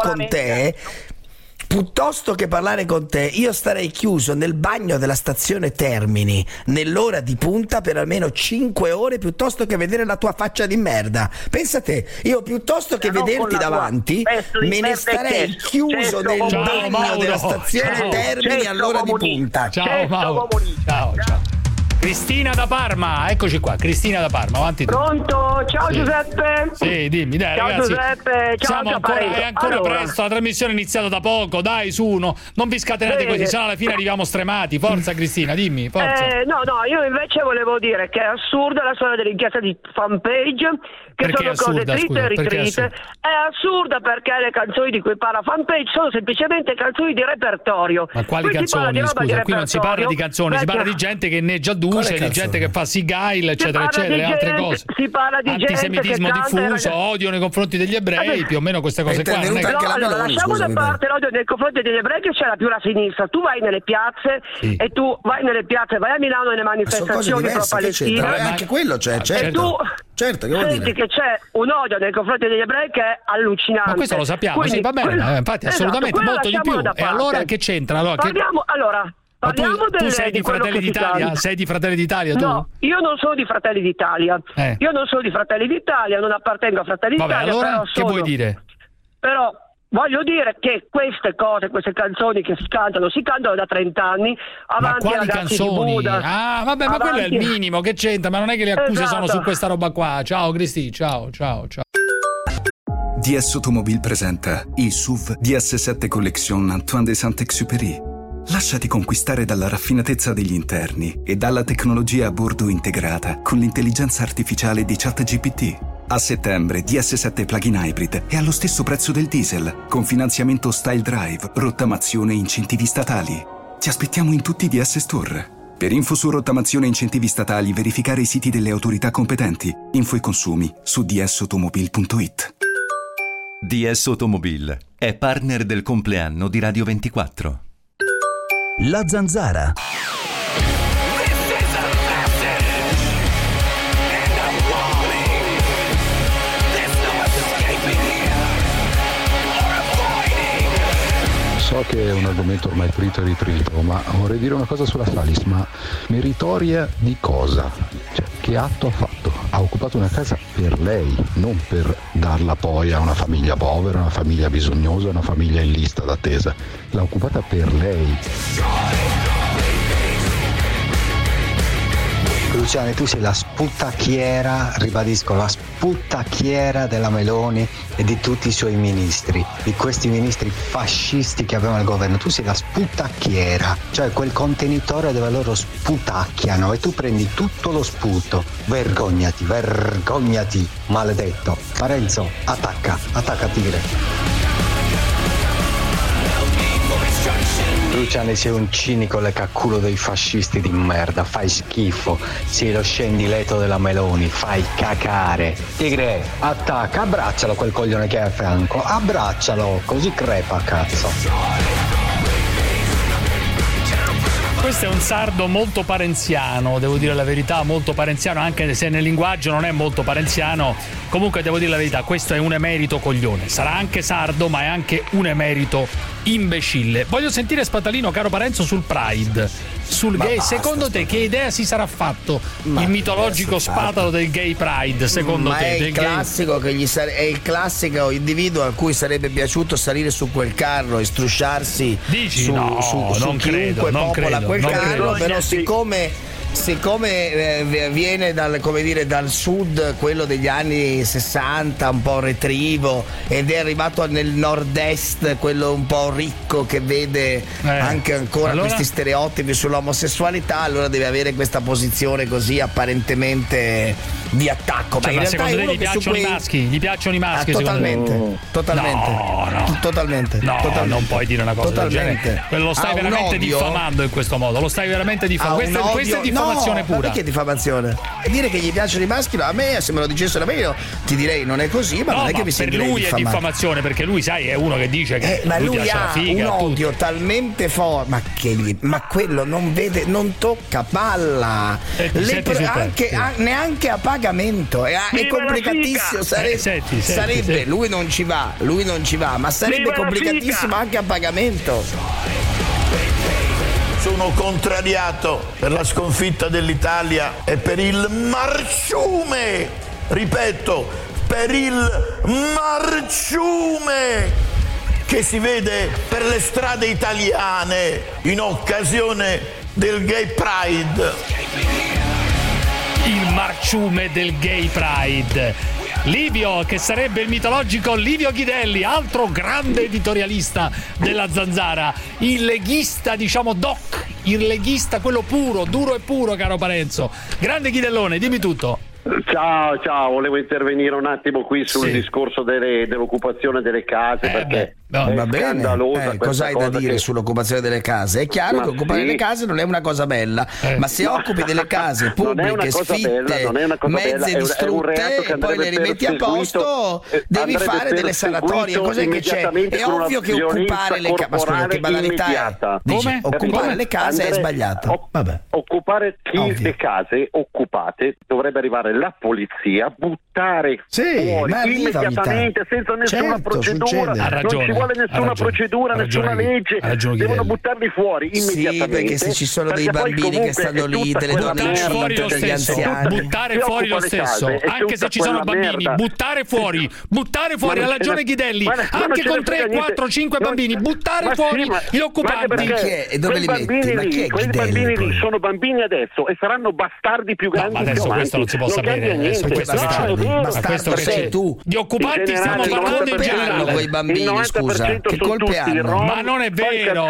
con te, io starei chiuso nel bagno della stazione Termini nell'ora di punta per almeno 5 ore piuttosto che vedere la tua faccia di merda. Pensa te, io piuttosto che vederti davanti me ne starei chiuso nel bagno della stazione Termini all'ora di punta. Ciao Mauro. Ciao. Cristina da Parma, eccoci qua, Cristina da Parma, avanti tu. Pronto? Ciao sì. Giuseppe. Sì, dimmi, dai ciao ragazzi. Giuseppe, ciao è ancora presto, la trasmissione è iniziata da poco, dai su, non vi scatenate così, se no alla fine arriviamo stremati. Forza Cristina, dimmi, forza. No, io invece volevo dire che è assurda la storia dell'inchiesta di Fanpage, che perché sono assurda, cose triste e ritrite. È assurda perché le canzoni di cui parla Fanpage sono semplicemente canzoni di repertorio. Ma quali canzoni? Scusa, qui non si parla di canzoni, si parla di gente che inneggia due accuse di gente che fa Sigail, eccetera, eccetera, altre cose. Si parla di antisemitismo gente che diffuso, odio nei confronti degli ebrei, più o meno queste cose qua. No, allora, lasciamo da parte l'odio nei confronti degli ebrei, che c'era più la sinistra. Tu vai nelle piazze e tu vai nelle piazze, vai a Milano nelle manifestazioni pro Palestina. Anche quello c'è, certo. E tu certo, che vuol senti dire? che c'è un odio nei confronti degli ebrei che è allucinante. Ma questo lo sappiamo, quindi, sì, va bene, infatti assolutamente, molto di più. E allora che c'entra? Parliamo tu sei di Fratelli d'Italia? Sei di Fratelli d'Italia tu? No, io non sono di Fratelli d'Italia. Io non sono di Fratelli d'Italia, non appartengo a Fratelli d'Italia. Allora che vuoi dire? Però voglio dire che queste cose, queste canzoni che si cantano da 30 anni. Avanti, ma quali ragazzi canzoni? Di Buda, vabbè, ma quello è il minimo, che c'entra? Ma non è che le accuse sono su questa roba qua. Ciao Cristi, ciao. DS Automobile presenta il SUV DS7 Collection Antoine de Saint-Exupéry. Lasciati conquistare dalla raffinatezza degli interni e dalla tecnologia a bordo integrata con l'intelligenza artificiale di ChatGPT. A settembre DS7 Plug-in Hybrid è allo stesso prezzo del diesel, con finanziamento Style Drive, rottamazione e incentivi statali. Ti aspettiamo in tutti i DS Store. Per info su rottamazione e incentivi statali, verificare i siti delle autorità competenti. Info e consumi su dsautomobile.it. DS Automobile è partner del compleanno di Radio 24. La Zanzara. So che è un argomento ormai trito e ritrito, ma vorrei dire una cosa sulla Salis, ma meritoria di cosa? Cioè, che atto ha fatto? Ha occupato una casa per lei, non per darla poi a una famiglia povera, una famiglia bisognosa, una famiglia in lista d'attesa. L'ha occupata per lei. Luciani, tu sei la sputacchiera, ribadisco, la sputacchiera della Meloni e di tutti i suoi ministri, di questi ministri fascisti che avevano al governo. Tu sei la sputacchiera, cioè quel contenitore dove loro sputacchiano e tu prendi tutto lo sputo. Vergognati, maledetto. Parenzo, attacca tigre. Luciani, sei un cinico leccaculo dei fascisti di merda, fai schifo, sei lo scendiletto della Meloni, fai cacare. Tigre, attacca, abbraccialo quel coglione che hai a fianco, abbraccialo, così crepa, cazzo. Questo è un sardo molto parenziano, devo dire la verità, molto parenziano, anche se nel linguaggio non è molto parenziano. Comunque devo dire la verità, questo è un emerito coglione. Sarà anche sardo, ma è anche un emerito imbecille. Voglio sentire Spatalino, caro Parenzo, sul Pride. Sul gay, secondo te che idea si sarà fatto il mitologico spatalo del Gay Pride? Secondo te? È il classico che è il classico individuo a cui sarebbe piaciuto salire su quel carro e strusciarsi su chiunque popola quel carro, però siccome viene dal sud, quello degli anni 60, un po' retrivo, ed è arrivato nel nord-est, quello un po' ricco che vede anche ancora questi stereotipi sull'omosessualità, allora deve avere questa posizione così apparentemente di attacco. Cioè, ma secondo te gli piacciono i maschi? Gli piacciono i maschi? Totalmente. No, non puoi dire una cosa del genere. Lo stai veramente diffamando in questo modo. Lo stai veramente diffamando. Questa è diffamazione pura. Ma perché diffamazione? Dire che gli piacciono i maschi, a me, se me lo dicessero a me, io ti direi non è così, ma non è che mi sentirei per lui diffamato. È diffamazione, perché lui, sai, è uno che dice che ma lui piace ha la figa, un odio talmente forte, ma quello non vede, non tocca palla. Neanche a pagamento. È complicatissimo. Sarebbe lui non ci va, ma sarebbe complicatissimo anche a pagamento. Sono contrariato per la sconfitta dell'Italia e per il marciume, ripeto, per il marciume che si vede per le strade italiane in occasione del Gay Pride. Il marciume del Gay Pride. Livio, che sarebbe il mitologico Livio Ghidelli, altro grande editorialista della Zanzara, il leghista, diciamo doc, il leghista, quello puro, duro e puro, caro Parenzo. Grande Ghidellone, dimmi tutto. Ciao, volevo intervenire un attimo qui sul discorso dell'occupazione delle case, perché Va bene, cosa hai da dire sull'occupazione delle case? È chiaro che occupare le case non è una cosa bella, ma se occupi delle case pubbliche, sfitte, mezze distrutte e poi le rimetti a posto, devi fare delle sanatorie. Cos'è che c'è? È ovvio che occupare le case, ma scusa, che banalità è? Dice, occupare le case è sbagliato. Occupare le case occupate dovrebbe arrivare la polizia, buttare fuori immediatamente senza nessuna procedura. Non ci vuole nessuna procedura, nessuna legge, devono buttarli fuori immediatamente. Sì, perché se ci sono dei bambini che stanno lì, delle donne incinte, degli anziani, buttare fuori lo stesso, anche se ci sono bambini, buttare fuori, ha ragione Ghidelli, anche con 3, 4, 5 bambini, buttare fuori gli occupanti. Dove li metti? Ma chi è quei bambini lì sono bambini adesso e saranno bastardi più grandi. Ma adesso questo non si può sapere. Questo che sei tu. Gli occupanti stiamo parlando in generale. Quei bambini, scusa, che colpe hanno? Ma non è vero.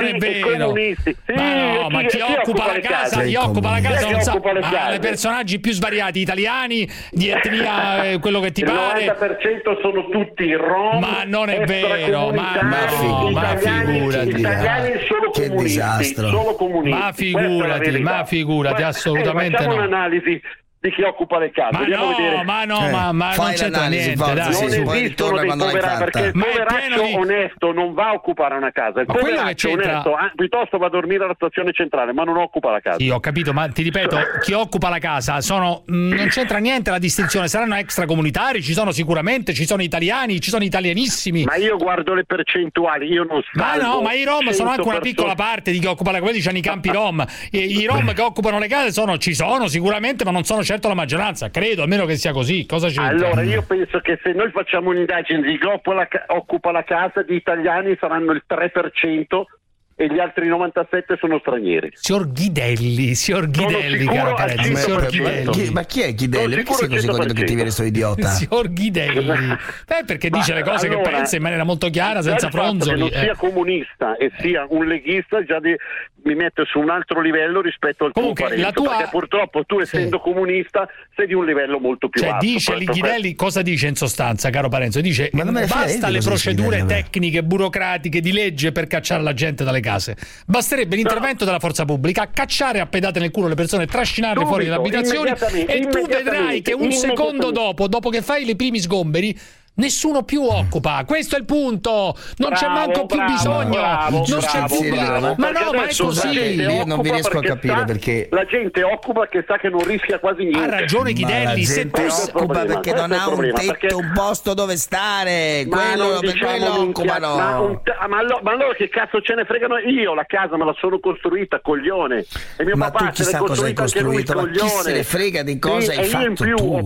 Ma chi occupa la casa non sa. Ma i personaggi più svariati, italiani, di etnia, quello che ti pare. Il 90% sono tutti rom. Ma non è vero, ma figurati. Che disastro. Solo comunisti. Ma figurati, assolutamente no. Facciamo un'analisi di chi occupa le case. Ma non c'entra niente. Non esistono dei poveracci, perché il poveraccio onesto non va a occupare una casa. Il poveraccio onesto piuttosto va a dormire alla stazione centrale, ma non occupa la casa. Sì, ho capito, ma ti ripeto, chi occupa la casa non c'entra niente la distinzione. Saranno extracomunitari, ci sono sicuramente, ci sono italiani, ci sono italianissimi. Ma io guardo le percentuali, io non salvo. Ma i rom sono anche una piccola parte di chi occupa la casa. Quelli c'hanno i campi rom. I rom che occupano le case ci sono sicuramente, ma non sono certo la maggioranza, credo, a meno che sia così. Cosa c'entra? Allora io penso che se noi facciamo un'indagine di chi occupa la casa, di italiani saranno il 3% e gli altri 97 sono stranieri. Signor Ghidelli, caro Parenzo. Ma chi è Ghidelli? Perché sei così convinto che ti viene sto idiota? Signor Ghidelli. Perché dice le cose che pensa in maniera molto chiara, senza fronzoli. Che non sia comunista e sia un leghista già mi mette su un altro livello rispetto al tuo Parenzo, perché purtroppo tu essendo comunista sei di un livello molto più alto. Dice Ghidelli, cosa dice in sostanza, caro Parenzo? Dice basta le procedure tecniche, burocratiche, di legge per cacciare la gente dalle case. Basterebbe l'intervento della forza pubblica, cacciare a pedate nel culo le persone, trascinarle fuori dalle abitazioni e tu vedrai che un secondo dopo che fai i primi sgomberi nessuno più occupa. Questo è il punto. Non c'è manco più bisogno. Non c'è più. Ma è così. Io non vi riesco a capire perché la gente occupa che sa che non rischia quasi niente. Ha ragione Ghidelli. Se tu occupa perché non ha un tetto, un posto dove stare. Quello occupano. Ma allora che cazzo ce ne fregano? Io la casa me la sono costruita, coglione. E mio papà se l'è costruito anche lui, coglione. Chi se ne frega di cosa hai fatto? Io in più ho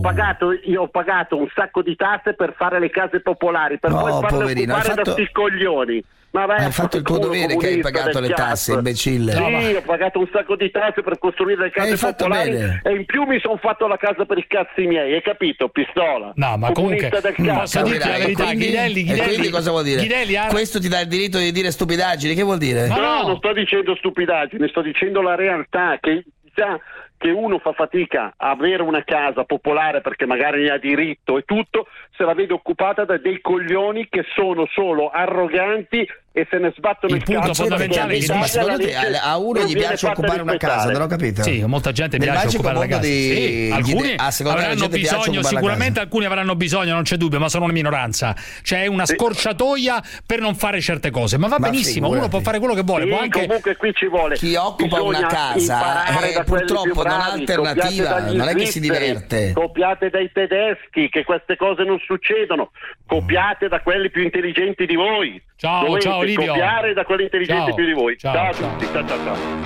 pagato un sacco di tasse per fare le case popolari, per poi farle occupare da sti coglioni. Ma vai, hai fatto il tuo dovere che hai pagato le tasse, imbecille. Sì, ho pagato un sacco di tasse per costruire le case popolari e in più mi sono fatto la casa per i cazzi miei, hai capito? Pistola. No, ma comunque posso dirti la verità, Ghidelli. Quindi cosa vuol dire? Questo ti dà il diritto di dire stupidaggini, che vuol dire? No, non sto dicendo stupidaggini, sto dicendo la realtà, che già che uno fa fatica a avere una casa popolare perché magari ne ha diritto e tutto, se la vede occupata da dei coglioni che sono solo arroganti e se ne sbattono il punto fondamentale che secondo te a uno gli piace occupare una casa, non ho capito. Sì, molta gente piace occupare la casa. Alcuni avranno bisogno, sicuramente alcuni avranno bisogno, non c'è dubbio, ma sono una minoranza. C'è una scorciatoia per non fare certe cose, ma va benissimo, uno può fare quello che vuole, può anche. Comunque qui ci vuole chi occupa una casa purtroppo non ha alternativa, non è che si diverte. Copiate dai tedeschi che queste cose non succedono, copiate da quelli più intelligenti di voi. Ciao Livio. Copiare da quelli intelligenti più di voi. Ciao a tutti. Ciao.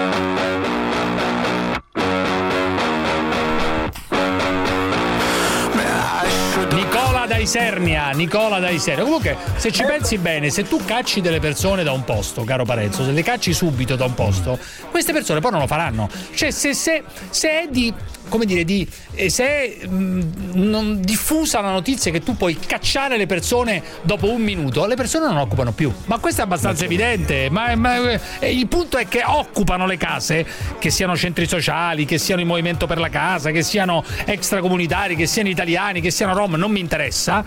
Nicola da Isernia. Comunque, se ci pensi bene, se tu cacci delle persone da un posto, caro Parenzo, se le cacci subito da un posto, queste persone poi non lo faranno. Cioè, se è se è non diffusa la notizia che tu puoi cacciare le persone dopo un minuto, le persone non occupano più. Ma questo è abbastanza evidente. Ma il punto è che occupano le case, che siano centri sociali, che siano il movimento per la casa, che siano extracomunitari, che siano italiani, che siano rom, non mi interessa.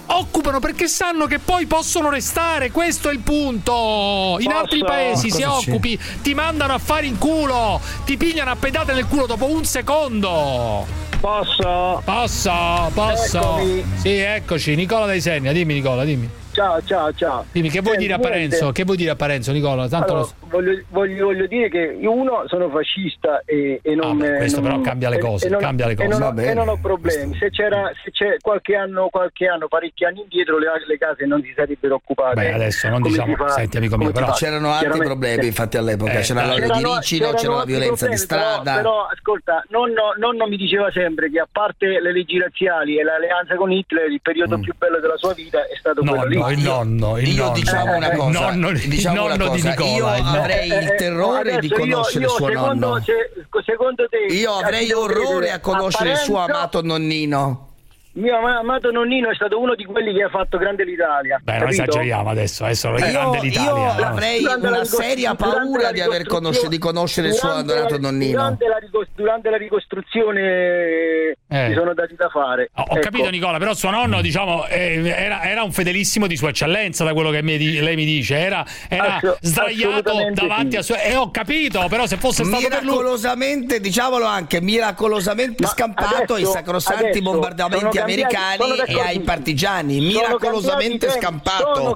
occupano perché sanno che poi possono restare, questo è il punto. In altri paesi se occupi ti mandano a fare in culo, ti pigliano a pedate nel culo dopo un secondo. Posso? Eccomi. Sì, eccoci. Nicola da Isernia, dimmi Nicola, dimmi. Ciao. Dimmi, che vuoi dire a Parenzo? Che vuoi dire a Parenzo, Nicola? Tanto allora, voglio dire che io sono fascista e non questo non, però cambia le cose, e non ho problemi. Se c'è parecchi anni indietro le case non si sarebbero occupate. Beh, adesso non diciamo, senti amico mio, però c'erano altri problemi infatti all'epoca, c'era l'olio di ricino, c'era la violenza di strada. Però ascolta, nonno mi diceva sempre che a parte le leggi razziali e l'alleanza con Hitler, il periodo più bello della sua vita è stato quello lì. Diciamo una cosa, il nonno di Nicola. Io avrei il terrore di conoscere suo nonno. Secondo te io avrei orrore a conoscere il suo amato nonnino. Mio amato nonnino è stato uno di quelli che ha fatto grande l'Italia. Beh, non esageriamo adesso non è grande l'Italia. Io avrei una seria paura di conoscere il suo adorato nonnino. Durante la ricostruzione ci sono dati da fare. Ho capito Nicola, però suo nonno diciamo era un fedelissimo di sua eccellenza, da quello che lei mi dice, era sdraiato davanti a suo, ho capito, però se fosse stato miracolosamente, diciamolo anche, miracolosamente scampato ai sacrosanti bombardamenti americani e ai partigiani, miracolosamente scampato.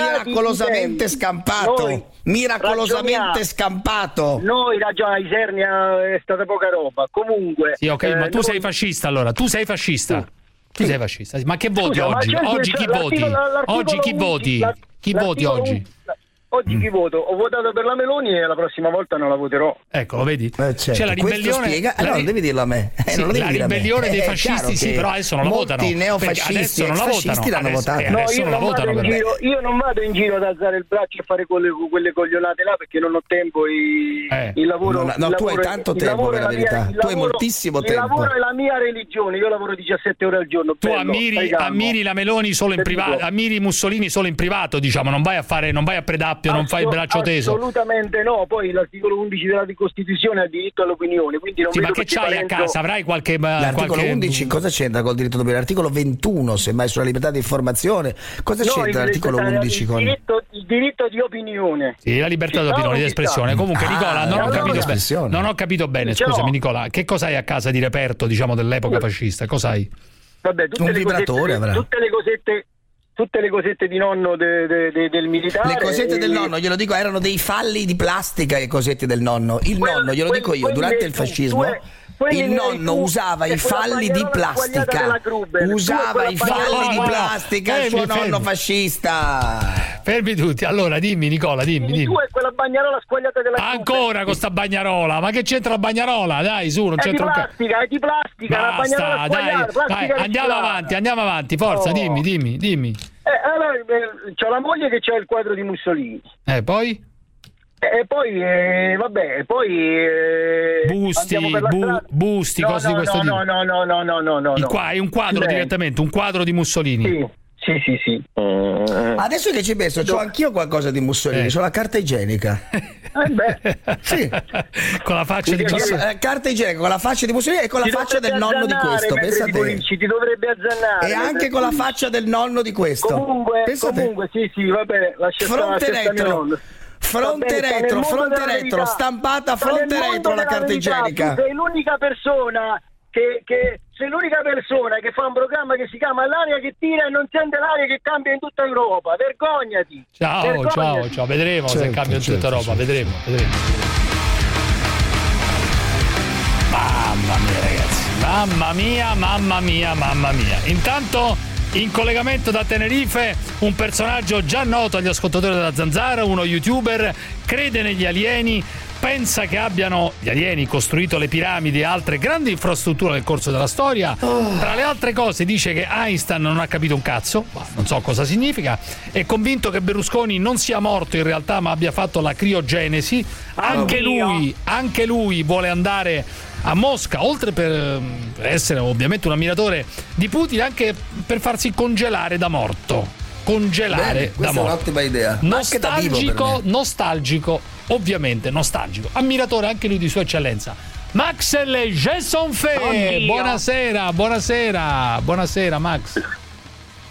Noi già Isernia è stata poca roba. Comunque sì, ok, ma tu sei fascista, allora tu sei fascista. Tu sei fascista. Ma che voti oggi? Oggi chi voti? Oggi chi voti? Chi voti oggi? Oggi chi voto? Ho votato per la Meloni e la prossima volta non la voterò. Ecco, lo vedi? Certo. C'è la ribellione. Allora devi dirlo a me. La ribellione dei fascisti, sì, però adesso non la votano. Molti neofascisti non la votano. L'hanno votato. Io non vado in giro ad alzare il braccio e fare quelle coglionate là perché non ho tempo. Il lavoro. Tu hai tanto tempo, per la verità. Tu hai moltissimo tempo. Il lavoro è la mia religione. Io lavoro 17 ore al giorno. Tu ammiri la Meloni solo in privato, ammiri Mussolini solo in privato, diciamo, non vai a Predappio, non fai il braccio teso. Assolutamente no, poi l'articolo 11 della Costituzione ha il diritto all'opinione, quindi non ma che c'hai a casa? Avrai qualche l'articolo 11 cosa c'entra col diritto all'opinione? L'articolo 21 semmai sulla libertà di informazione, cosa c'entra l'articolo 11 con il diritto di opinione? Sì, la libertà di opinione, di espressione. Comunque Nicola, non ho capito bene, scusami Nicola, che cosa hai a casa di reperto, diciamo, dell'epoca fascista? Cosa hai? Vabbè, un vibratore avrà. Tutte le cosette di nonno del militare. Le cosette del nonno, glielo dico, erano dei falli di plastica, le cosette del nonno. Il nonno, glielo dico io, durante il fascismo il nonno usava i falli di plastica. Usava i falli di plastica il suo nonno fascista. Fermi tutti. Allora dimmi Nicola, dimmi. Tu è quella bagnarola squagliata della ancora con sta bagnarola, ma che c'entra la bagnarola? Dai, su, non c'entra è di plastica, la bagnarola squagliata. Dai, andiamo avanti, forza, dimmi. Allora, c'ho la moglie che c'ha il quadro di Mussolini. Poi? E poi busti, cose di questo tipo. No. È un quadro direttamente, un quadro di Mussolini. Sì. Adesso che ci penso, c'ho anch'io qualcosa di Mussolini, c'ho la carta igienica. Sì. Con la faccia di Mussolini. Carta igienica con la faccia di Mussolini e con la faccia del nonno di questo. Pensa te. Ti dovrebbe azzannare. E anche con la faccia del nonno di questo. Comunque, sì, vabbè, lascia Fronte retro, stampata fronte retro la carta igienica. Sei l'unica persona che fa un programma che si chiama L'aria che tira e non sente l'aria che cambia in tutta Europa. Vergognati. Ciao, vedremo se cambia in tutta Europa, vedremo. Mamma mia ragazzi, mamma mia. Intanto in collegamento da Tenerife un personaggio già noto agli ascoltatori della Zanzara, uno youtuber, crede negli alieni, pensa che abbiano gli alieni costruito le piramidi e altre grandi infrastrutture nel corso della storia. Tra le altre cose dice che Einstein non ha capito un cazzo, non so cosa significa, è convinto che Berlusconi non sia morto in realtà ma abbia fatto la criogenesi. Anche lui vuole andare a Mosca, oltre per essere ovviamente un ammiratore di Putin, anche per farsi congelare da morto. Bene, questa è un'ottima idea. Nostalgico, ovviamente nostalgico. Ammiratore anche lui di sua eccellenza. Maxel Jason Fe. Buonasera Max.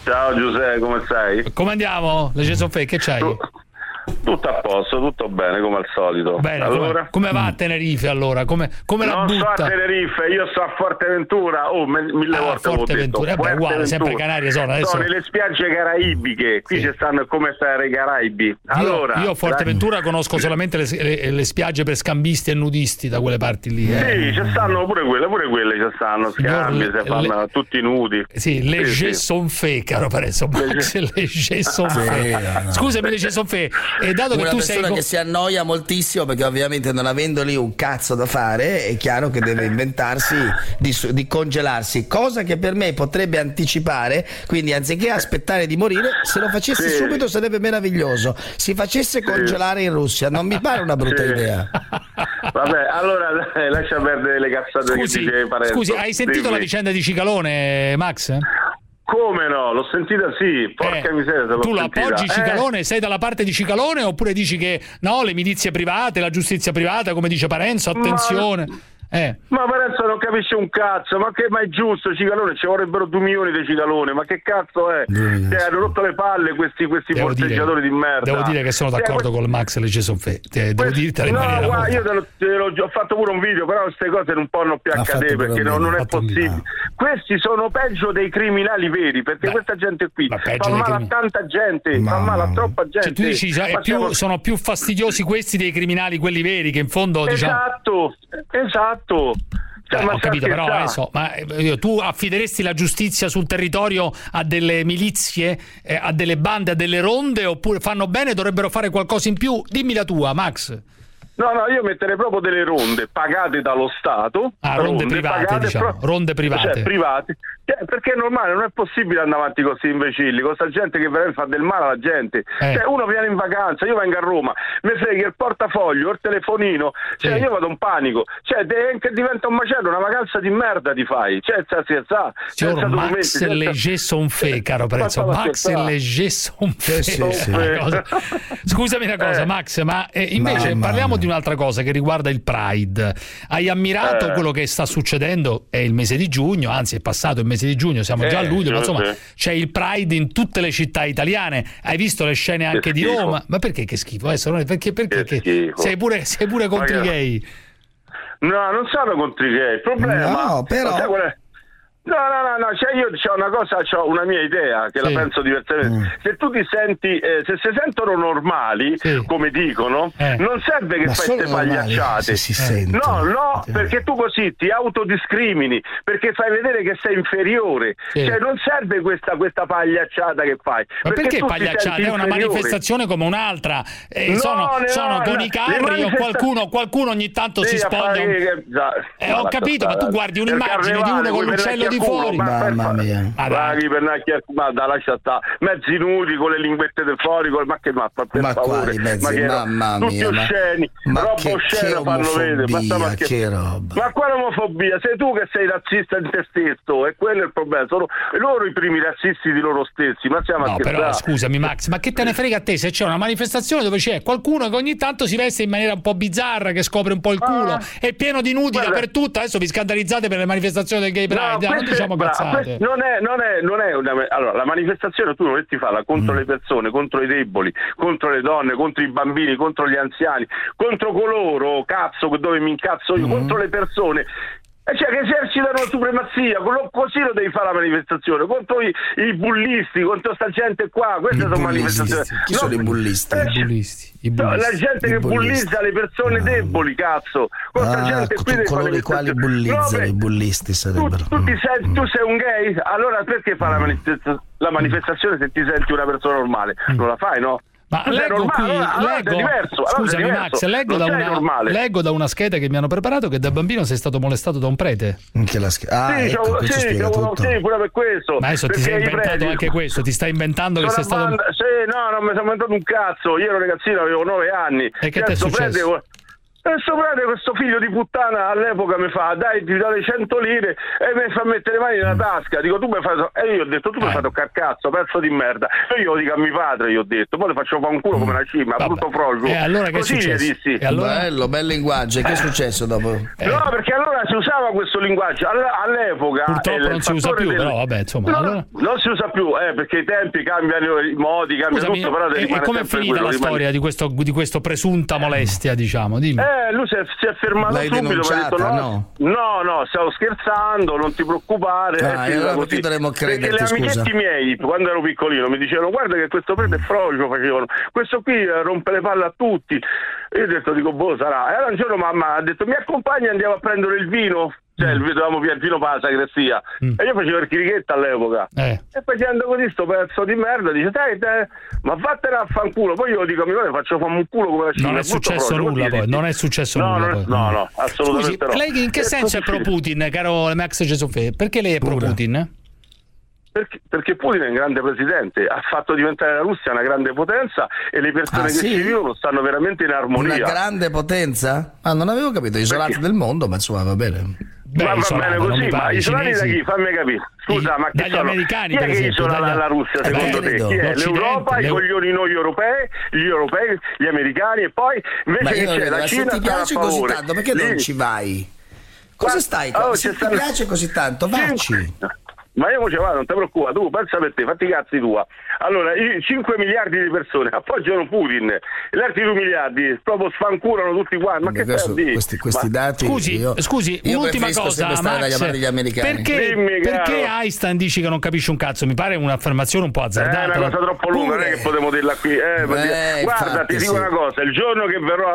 Ciao Giuseppe, come stai? Come andiamo? Le Jason Fake, che c'hai? Tutto a posto, tutto bene come al solito. Bene, allora? come va a Tenerife allora? Come la non butta? so a Tenerife, io sto a Forteventura, mille volte Forteventura, beh, uguale, sempre Canarie sono adesso. Sono nelle spiagge caraibiche, qui ci stanno come stare i Caraibi. Allora, io a Forteventura conosco solamente le spiagge per scambisti e nudisti da quelle parti lì. Sì, ci stanno pure quelle ci stanno, scambi, si fanno tutti nudi. Sì, le Jason Fake, caro Parenzo, Max, le Jason Fake. Scusami, le Jason Fake. E dato una che tu persona che si annoia moltissimo perché ovviamente non avendo lì un cazzo da fare è chiaro che deve inventarsi di congelarsi, cosa che per me potrebbe anticipare, quindi anziché aspettare di morire, se lo facesse subito sarebbe meraviglioso, si facesse congelare in Russia, non mi pare una brutta idea. Vabbè, allora lascia perdere le cazzate che dice Parenzo. Scusi, hai sentito la vicenda di Cicalone, Max? Come no? L'ho sentita, sì, porca miseria, se l'ho tu lo sentita. appoggi Cicalone? Sei dalla parte di Cicalone oppure dici che no, le milizie private, la giustizia privata, come dice Parenzo, attenzione? Ma Parenzo non capisce un cazzo, ma è giusto Cicalone, ci vorrebbero 2 milioni di Cicalone, ma che cazzo è? Hanno rotto le palle questi borseggiatori di merda. Devo dire che sono d'accordo con Max e le Jason Fake. Devo dirtele in maniera guarda, io ho fatto pure un video, però queste cose non possono più accadere perché non è possibile. Questi sono peggio dei criminali veri, perché questa gente qui fa male a tanta gente, fa male a troppa gente. Cioè, tu dici sono più fastidiosi questi dei criminali, quelli veri, che in fondo esatto. Ho capito, però adesso, tu affideresti la giustizia sul territorio a delle milizie, a delle bande, a delle ronde, oppure fanno bene, dovrebbero fare qualcosa in più? Dimmi la tua, Max. No, io metterei proprio delle ronde pagate dallo Stato. Ronde private, pagate, diciamo. Ronde private. Cioè, private. Perché è normale, non è possibile andare avanti con questi imbecilli, con questa gente che veramente fa del male alla gente. Cioè, uno viene in vacanza, io vengo a Roma, mi frega il portafoglio, il telefonino, cioè io vado in panico. Cioè, diventa un macello, una vacanza di merda ti fai. Cioè, senza Max e le Jason Fake, caro Prezzo. Max e le Jason Fake. Scusami una cosa, Max, ma invece parliamo di un'altra cosa che riguarda il Pride. Hai ammirato quello che sta succedendo? È il mese di giugno, anzi è passato il mese di giugno, siamo già a luglio, ma insomma c'è il Pride in tutte le città italiane. Hai visto le scene anche di Roma? Ma perché che schifo? Perché sei pure contro i gay? No, non sono contro i gay. Il problema No, cioè io c'ho una cosa, c'ho una mia idea che la penso diversamente. Se tu ti senti, se si sentono normali, come dicono, non serve che fai queste pagliacciate. No, perché tu così ti autodiscrimini, perché fai vedere che sei inferiore. Cioè non serve questa pagliacciata che fai. Ma perché pagliacciata? È una manifestazione come un'altra. Sono con i carri o qualcuno ogni tanto si sponda. Ho capito, ma tu guardi un'immagine di uno con l'uccello di fuori, mamma mia, lascia stare, mezzi nudi con le linguette di fuori, mamma mia, roba oscena fanno vedere, ma quale omofobia? Sei tu che sei razzista in te stesso, e quello è il problema, sono loro i primi razzisti di loro stessi, ma siamo a scherzare. Però scusami Max, ma che te ne frega a te se c'è una manifestazione dove c'è qualcuno che ogni tanto si veste in maniera un po' bizzarra, che scopre un po' il culo, è pieno di nudi dappertutto. Adesso vi scandalizzate per le manifestazioni del Gay Pride, diciamo cazzate. Non è allora, la manifestazione tu dovresti farla contro le persone, contro i deboli, contro le donne, contro i bambini, contro gli anziani, contro coloro, dove mi incazzo io, contro le persone. Cioè che esercitano la supremazia, così lo devi fare la manifestazione, contro i bullisti, contro sta gente qua, queste sono manifestazioni. Chi sono i bullisti? La gente che bullizza le persone deboli, cazzo. Coloro i quali bullizzano, i bullisti sarebbero. Tu sei un gay? Allora perché fare la manifestazione se ti senti una persona normale? Non la fai, no? Ma leggo scusami Max, leggo da una scheda che mi hanno preparato che da bambino sei stato molestato da un prete. Che la scheda? Sì, pure per questo. Ma adesso ti sei inventato anche questo, ti stai inventando che sei stato... Sì, no, non mi sono inventato un cazzo, io ero ragazzino, avevo 9 anni. E che ti è successo? Questo frate, questo figlio di puttana all'epoca mi fa, dai, ti do le 100 lire e mi fa mettere le mani nella tasca. Dico, tu mi fai... E io ho detto, tu mi fai toccare cazzo, pezzo di merda. E io lo dico a mio padre, io ho detto, poi le faccio fare un culo come una cima, brutto froglio. E allora che così è successo? gli dissi. E allora? Bel linguaggio, che è successo dopo? No, perché allora si usava questo linguaggio, all'epoca... Purtroppo non si usa più, però vabbè, insomma... No, allora... non si usa più, perché i tempi cambiano, i modi, cambia tutto, però e come è finita la storia di questo presunta molestia, diciamo? Dimmi. Lui si è fermato subito, mi ha detto no, stavo scherzando, non ti preoccupare. Allora così. Perché gli amichetti miei, quando ero piccolino, mi dicevano, guarda che questo prete è frocio, facevano, questo qui rompe le palle a tutti. E io ho detto, sarà. E allora un giorno mamma ha detto, mi accompagni, andiamo a prendere il vino. Cioè, dovevamo via il vino per la sacrestia. E io facevo il chirichetta all'epoca. E facendo così sto pezzo di merda, dice, dai, ma vattene a fanculo. Poi io dico a mio padre, faccio fare un culo come la Cina. Non è successo nulla poi, non è successo nulla. No, assolutamente. Scusi, lei in che senso è pro Putin, caro Max Gesufè? Perché lei è pro Putin? Perché Putin è un grande presidente, ha fatto diventare la Russia una grande potenza e le persone che ci vivono stanno veramente in armonia. Una grande potenza? Non avevo capito, isolati del mondo, ma insomma va bene. Va bene così, ma isolati da chi? Fammi capire. Scusa, ma dagli americani, chi è che isola la Russia secondo te? Chi è? L'Europa, i coglioni noi europei, gli europei, gli americani e poi invece che c'è la Cina. Se ti piace così tanto, perché non ci vai? Cosa stai? Se ti piace così tanto, vacci. Ma io ci vado, non ti preoccupare, tu pensa per te, fatti i cazzi tua. Allora, 5 miliardi di persone appoggiano Putin e gli altri 2 miliardi proprio sfanculano tutti quanti. Ma che questi dati? Scusi, un'ultima cosa, Max, perché Einstein dici che non capisce un cazzo? Mi pare un'affermazione un po' azzardata. È una cosa troppo lunga, non è che potevo dirla qui. Guarda, ti dico una cosa, il giorno che verrò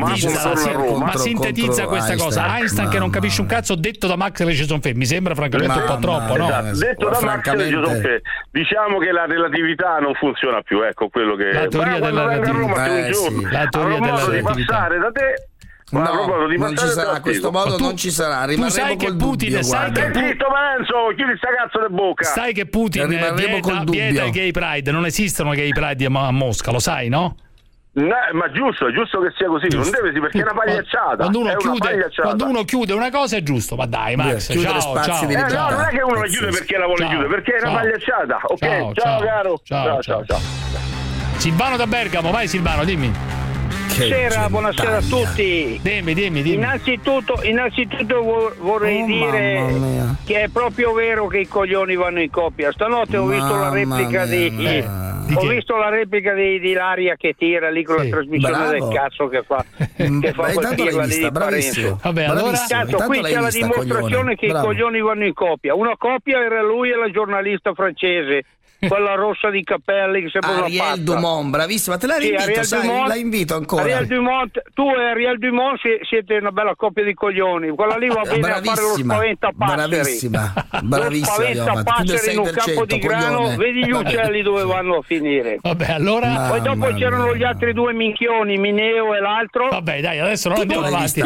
a Roma, sintetizza questa cosa. Einstein che non capisce un cazzo, detto da Max Lecisonfè, mi sembra francamente un po' troppo, no? Detto da Max Lecisonfè, diciamo che la relatività non funziona più, ecco quello che la teoria della relatività. La teoria della relatività. Di passare da te. Non ci sarà, a questo modo non ci sarà. Tu sai che Putin, chiudi sta cazzo di bocca. Sai che Putin vieta il gay pride, non esistono gay pride a Mosca, lo sai, no? No, ma giusto, è giusto che sia così, non deve perché è una pagliacciata. Quando uno chiude una cosa è giusto, ma dai Max, ciao. No, non è che uno la chiude perché la vuole chiudere, perché è una pagliacciata. Ok, ciao caro. Ciao. Silvano da Bergamo, vai Silvano, dimmi. Buonasera a tutti. Dimmi. Innanzitutto vorrei dire che è proprio vero che i coglioni vanno in coppia. Stanotte ho visto la replica di Ilaria che tira lì con la trasmissione del cazzo che fa quel tirla lì di Parenzo. Vabbè, allora qui c'è la dimostrazione che i coglioni vanno in coppia. Una coppia era lui e la giornalista francese. Quella rossa di capelli che sembra una Ariel Dumont, bravissima, te la rinvito, la invito ancora. Ariel Dumont, tu e Ariel Dumont siete una bella coppia di coglioni. Quella lì va bene a fare lo spaventapasseri. Bravissima. Lo spaventapasseri in un campo di grano, vedi gli uccelli dove vanno a finire. Vabbè, allora. Poi dopo c'erano gli altri due minchioni, Mineo e l'altro. Vabbè, dai, adesso non andiamo avanti.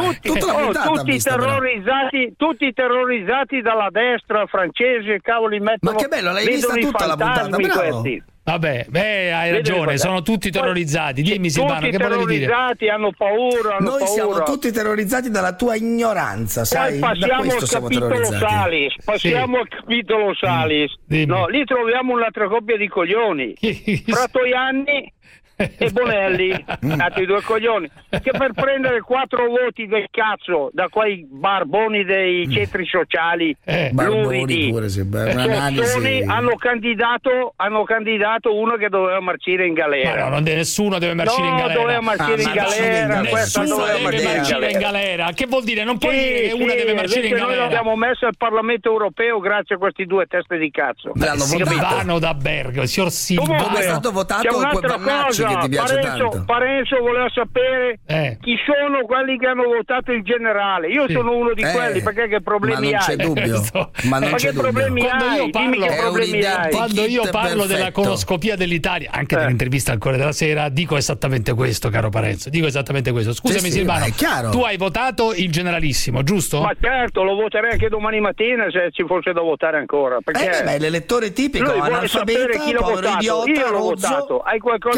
Tutti terrorizzati dalla destra francese, cavoli mettono. Ma che bello, l'hai vista tutta la puntata. Vabbè, hai ragione, sono tutti terrorizzati. Dimmi Silvano, che volevi dire? Terrorizzati, hanno paura. Noi siamo tutti terrorizzati dalla tua ignoranza, sai? Passiamo al capitolo Salis. Al capitolo Salis. No, lì troviamo un'altra coppia di coglioni. Fratoianni e Bonelli, altri due coglioni, che per prendere 4 voti del cazzo da quei barboni dei centri sociali luridi hanno candidato uno che doveva marcire in galera. Ma no, nessuno deve marcire in galera. Doveva marcire in galera. Nessuno deve marcire in galera. Che vuol dire? Non puoi dire che uno deve marcire in galera. Noi l'abbiamo messo al Parlamento europeo grazie a questi due teste di cazzo. Silvano da Bergamo, signor Silvano. Come è stato votato quel Vannacci che ti piace tanto? Parenzo voleva sapere chi sono quelli che hanno votato il generale. Io sono uno di quelli, perché che problemi hai? Ma non c'è dubbio. Problemi hai? Dimmi che problemi hai. Quando io parlo della conoscopia dell'Italia, anche nell'intervista al Corriere della Sera, dico esattamente questo, caro Parenzo. Dico esattamente questo. Scusami Silvano, tu hai votato il generalissimo, giusto? Ma certo, lo voterei anche domani mattina se ci fosse da votare ancora. Perché l'elettore tipico, analfabeta, povero idiota, io l'ho votato. Hai qualcosa in contatto?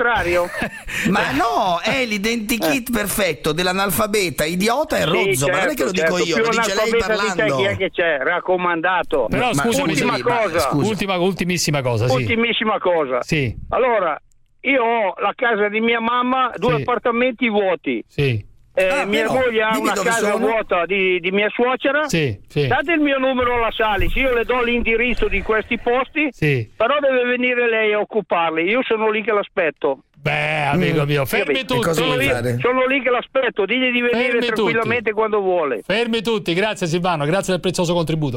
contrario? Ma no, è l'identikit perfetto dell'analfabeta idiota e rozzo, ma non è che lo dico io, lo dice lei parlando. Chi è che c'è? Raccomandato. Però scusami, ultimissima cosa. Sì. Ultimissima cosa. Sì. Allora, io ho la casa di mia mamma, 2 appartamenti vuoti. Sì. Mia moglie ha una casa vuota di mia suocera. Sì. Date il mio numero alla Salis, io le do l'indirizzo di questi posti, però deve venire lei a occuparli, io sono lì che l'aspetto. Beh, amico mio, fermi tutti. Sono lì che l'aspetto, digli di venire tranquillamente quando vuole. Fermi tutti, grazie Silvano, grazie del prezioso contributo.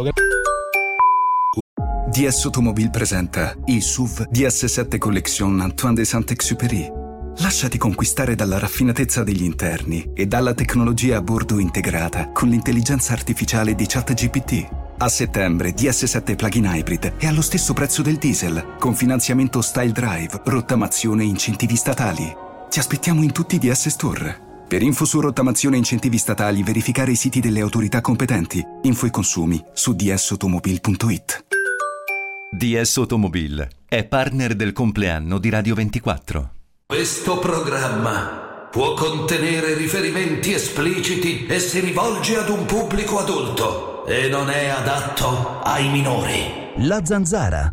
DS Automobil presenta il SUV DS7 Collection Antoine de Saint-Exupéry. Lasciati conquistare dalla raffinatezza degli interni e dalla tecnologia a bordo integrata con l'intelligenza artificiale di ChatGPT. A settembre DS7 Plug-in Hybrid è allo stesso prezzo del diesel, con finanziamento Style Drive, rottamazione e incentivi statali. Ti aspettiamo in tutti i DS Store. Per info su rottamazione e incentivi statali, verificare i siti delle autorità competenti. Info e consumi su dsautomobil.it. DS Automobil è partner del compleanno di Radio 24. Questo programma può contenere riferimenti espliciti e si rivolge ad un pubblico adulto e non è adatto ai minori. La Zanzara.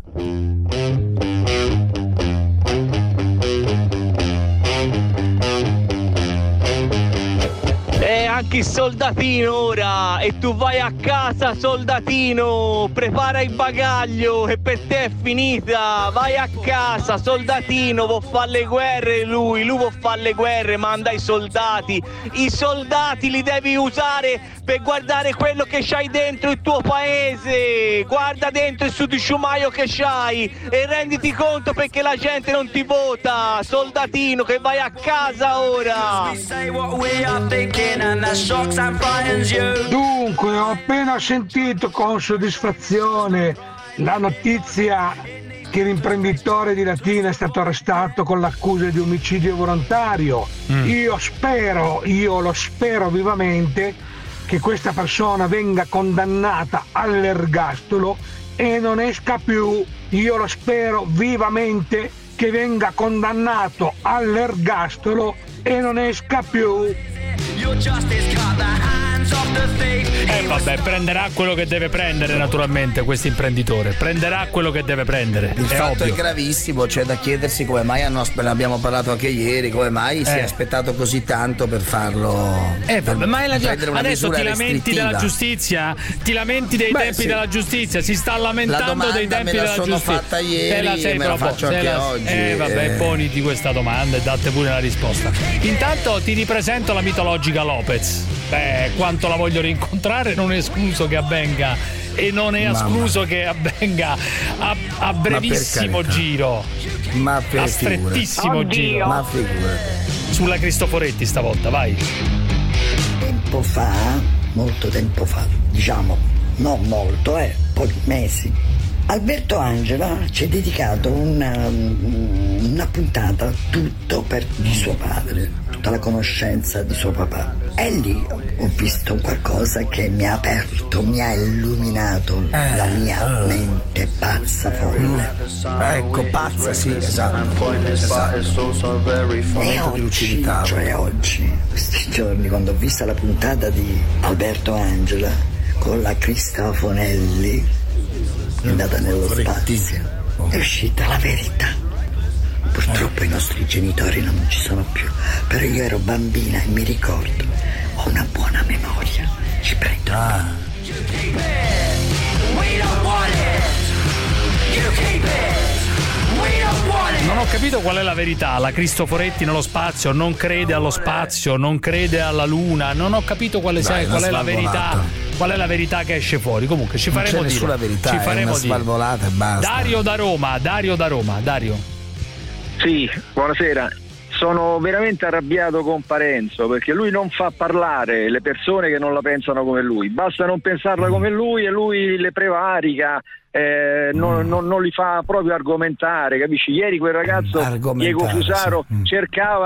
Anche il soldatino ora, e tu vai a casa soldatino, prepara il bagaglio e per te è finita, vai a casa soldatino, vuol fare le guerre lui vuol fare le guerre, manda i soldati li devi usare per guardare quello che c'hai dentro il tuo paese, guarda dentro il sudiciumaio che c'hai e renditi conto perché la gente non ti vota, soldatino che vai a casa ora. Dunque, ho appena sentito con soddisfazione la notizia che l'imprenditore di Latina è stato arrestato con l'accusa di omicidio volontario. Io lo spero vivamente che questa persona venga condannata all'ergastolo e non esca più. Io lo spero vivamente che venga condannato all'ergastolo e non esca più. Vabbè, prenderà quello che deve prendere, naturalmente, questo imprenditore prenderà quello che deve prendere. Il fatto ovvio. è gravissimo, c'è da chiedersi come mai ne abbiamo parlato anche ieri, come mai si è aspettato così tanto per farlo. Ma adesso ti lamenti restrittiva. della giustizia, ti lamenti dei tempi della giustizia, si sta lamentando dei tempi della giustizia. La domanda me la sono fatta ieri e me la faccio anche oggi. Vabbè, poniti questa domanda e date pure la risposta. Intanto ti ripresento la mitologica Lopez. Beh, quanto la voglio rincontrare, non è escluso che avvenga e non è escluso che avvenga a brevissimo giro, a strettissimo giro. Ma figurati. Sulla Cristoforetti stavolta, vai. Molto tempo fa, diciamo, non molto, pochi mesi, Alberto Angela ci ha dedicato una puntata tutto per di suo padre, tutta la conoscenza di suo papà. E lì ho visto qualcosa che mi ha aperto, mi ha illuminato la mia mente pazza, folle. Ecco, pazza, sì, esatto. E oggi, questi giorni, quando ho visto la puntata di Alberto Angela con la Cristofonelli, è andata nello spazio, è uscita la verità. Purtroppo i nostri genitori non ci sono più, però io ero bambina e mi ricordo, ho una buona memoria, ci prendo. Non ho capito qual è la verità. La Cristoforetti nello spazio non crede allo spazio, non crede alla luna. Non ho capito qual è la verità. Qual è la verità che esce fuori? Comunque ci faremo dire. Nessuna verità, ci faremo è una svalvolata e basta. Dario da Roma. Dario. Sì, buonasera. Sono veramente arrabbiato con Parenzo perché lui non fa parlare le persone che non la pensano come lui. Basta non pensarla come lui e lui le prevarica. Non li fa proprio argomentare, capisci? Ieri quel ragazzo Diego Fusaro cercava di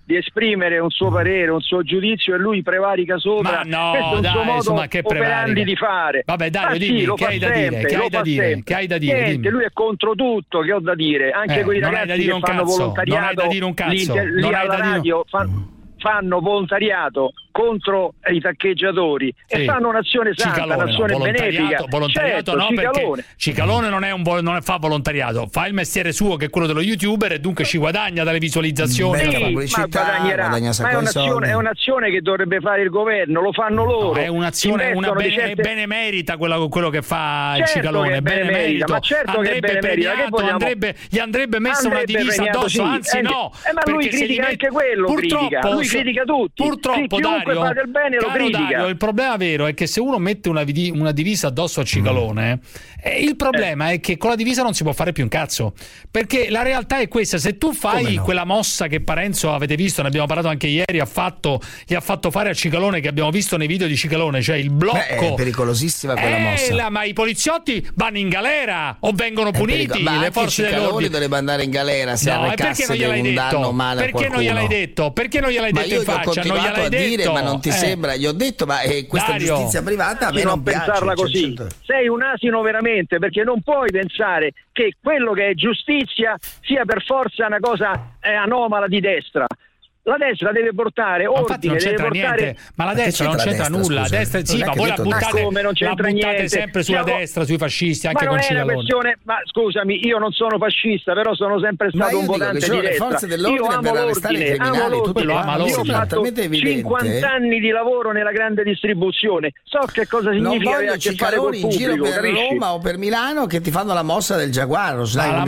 di esprimere un suo parere, un suo giudizio, e lui prevarica sopra. Ma no, questo è un dai, suo modo insomma, che operandi di fare. Vabbè, Dario, dimmi, che hai da dire? Che hai da dire? Niente, Dimmi. lui è contro tutto, che ho da dire. Anche quei ragazzi che fanno volontariato, non hai da dire un cazzo. lì alla radio fanno volontariato contro i taccheggiatori e fanno un'azione santa, un'azione benefica. Volontariato certo, no, Cicalone. perché Cicalone non fa volontariato, fa il mestiere suo, che è quello dello youtuber, e dunque ci guadagna dalle visualizzazioni. Ma guadagnerà, ma è un'azione che dovrebbe fare il governo, lo fanno loro. No, è un'azione, è benemerita quello che fa il Cicalone, ma certo che è benemerita, gli andrebbe messa una divisa addosso, anzi no, ma lui critica anche quello, lui critica tutti. Purtroppo Dario, fa del bene lo critica. Dario, il problema vero è che se uno mette una divisa addosso a Cicalone, il problema è che con la divisa non si può fare più un cazzo, perché la realtà è questa: se tu fai quella mossa che Parenzo, avete visto, ne abbiamo parlato anche ieri, gli ha fatto fare a Cicalone, che abbiamo visto nei video di Cicalone, cioè il blocco. È pericolosissima quella mossa. Ma i poliziotti vanno in galera o vengono puniti, le forze dell'ordine dovrebbe andare in galera se arrecasse un danno male a qualcuno. Perché non gliel'hai detto? Perché non gliel'hai detto in faccia? Non gliel'hai detto, ma non ti sembra? Gli ho detto, ma questa Dario, giustizia privata a me non piace. Pensarla così. Sei un asino veramente, perché non puoi pensare che quello che è giustizia sia per forza una cosa anomala di destra. La destra deve portare ordine, deve portare niente. Ma la destra non c'entra nulla. La destra sì, ma voi la buttate niente. sempre sulla destra, sui fascisti, anche con Cicalone. Ma non è una questione, ma scusami, io non sono fascista, però sono sempre stato un votante di destra. Le forze dell'ordine per arrestare i criminali, io ho fatto 50 anni di lavoro nella grande distribuzione, so che cosa significa avere a che fare col pubblico, in giro per Roma o per Milano che ti fanno la mossa del giaguaro,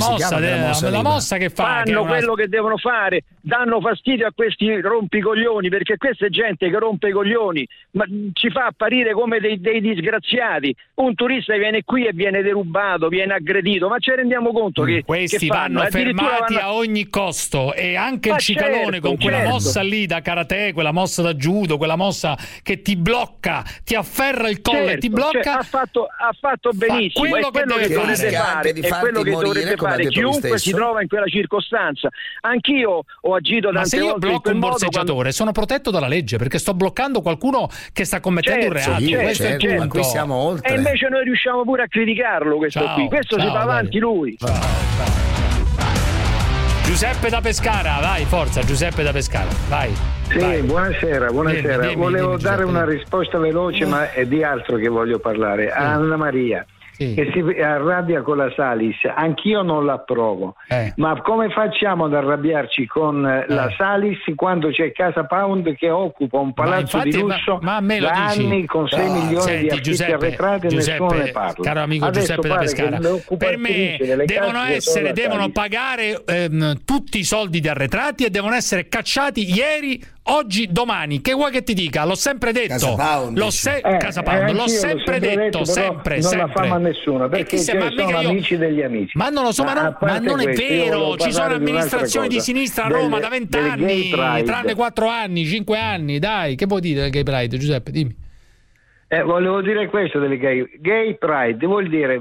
la mossa che fanno quello che devono fare, danno fastidio a questi rompicoglioni, perché questa è gente che rompe i coglioni, ma ci fa apparire come dei disgraziati. Un turista viene qui e viene derubato, viene aggredito, ma ci rendiamo conto che questi vanno fermati a ogni costo, e anche il Cicalone con quella mossa lì da karate, quella mossa da judo, quella mossa che ti blocca, ti afferra il collo e ti blocca, ha fatto benissimo, quello che dovrebbe fare, è quello che dovrebbe fare chiunque si trova in quella circostanza. Anch'io ho agito tante volte in quel modo. Borseggiatore, sono protetto dalla legge perché sto bloccando qualcuno che sta commettendo un reato. Questo è il punto. Qui siamo oltre. E invece noi riusciamo pure a criticarlo questo qui. Questo si va avanti lui. Giuseppe da Pescara, vai, forza, Giuseppe da Pescara, vai. Sì, vai. Buonasera. Volevo dare una risposta veloce, ma è di altro che voglio parlare. Anna Maria. Che si arrabbia con la Salis, anch'io non l'approvo, ma come facciamo ad arrabbiarci con la Salis quando c'è Casa Pound che occupa un palazzo di lusso da anni con 6 milioni di affitti arretrati e nessuno ne parla? Caro amico Giuseppe da Pescara, per me devono pagare tutti i soldi di arretrati e devono essere cacciati ieri, oggi, domani. Che vuoi che ti dica? L'ho sempre detto. Casa Pound, l'ho sempre detto, sempre. Non la fa nessuno, perché sono amici degli amici. Ma non lo so, ma non è vero. Ci sono amministrazioni di sinistra a Roma da 20 anni, tranne 4 anni, 5 anni. Dai, che vuoi dire del Gay Pride, Giuseppe? Dimmi. Volevo dire questo delle Gay Pride, vuol dire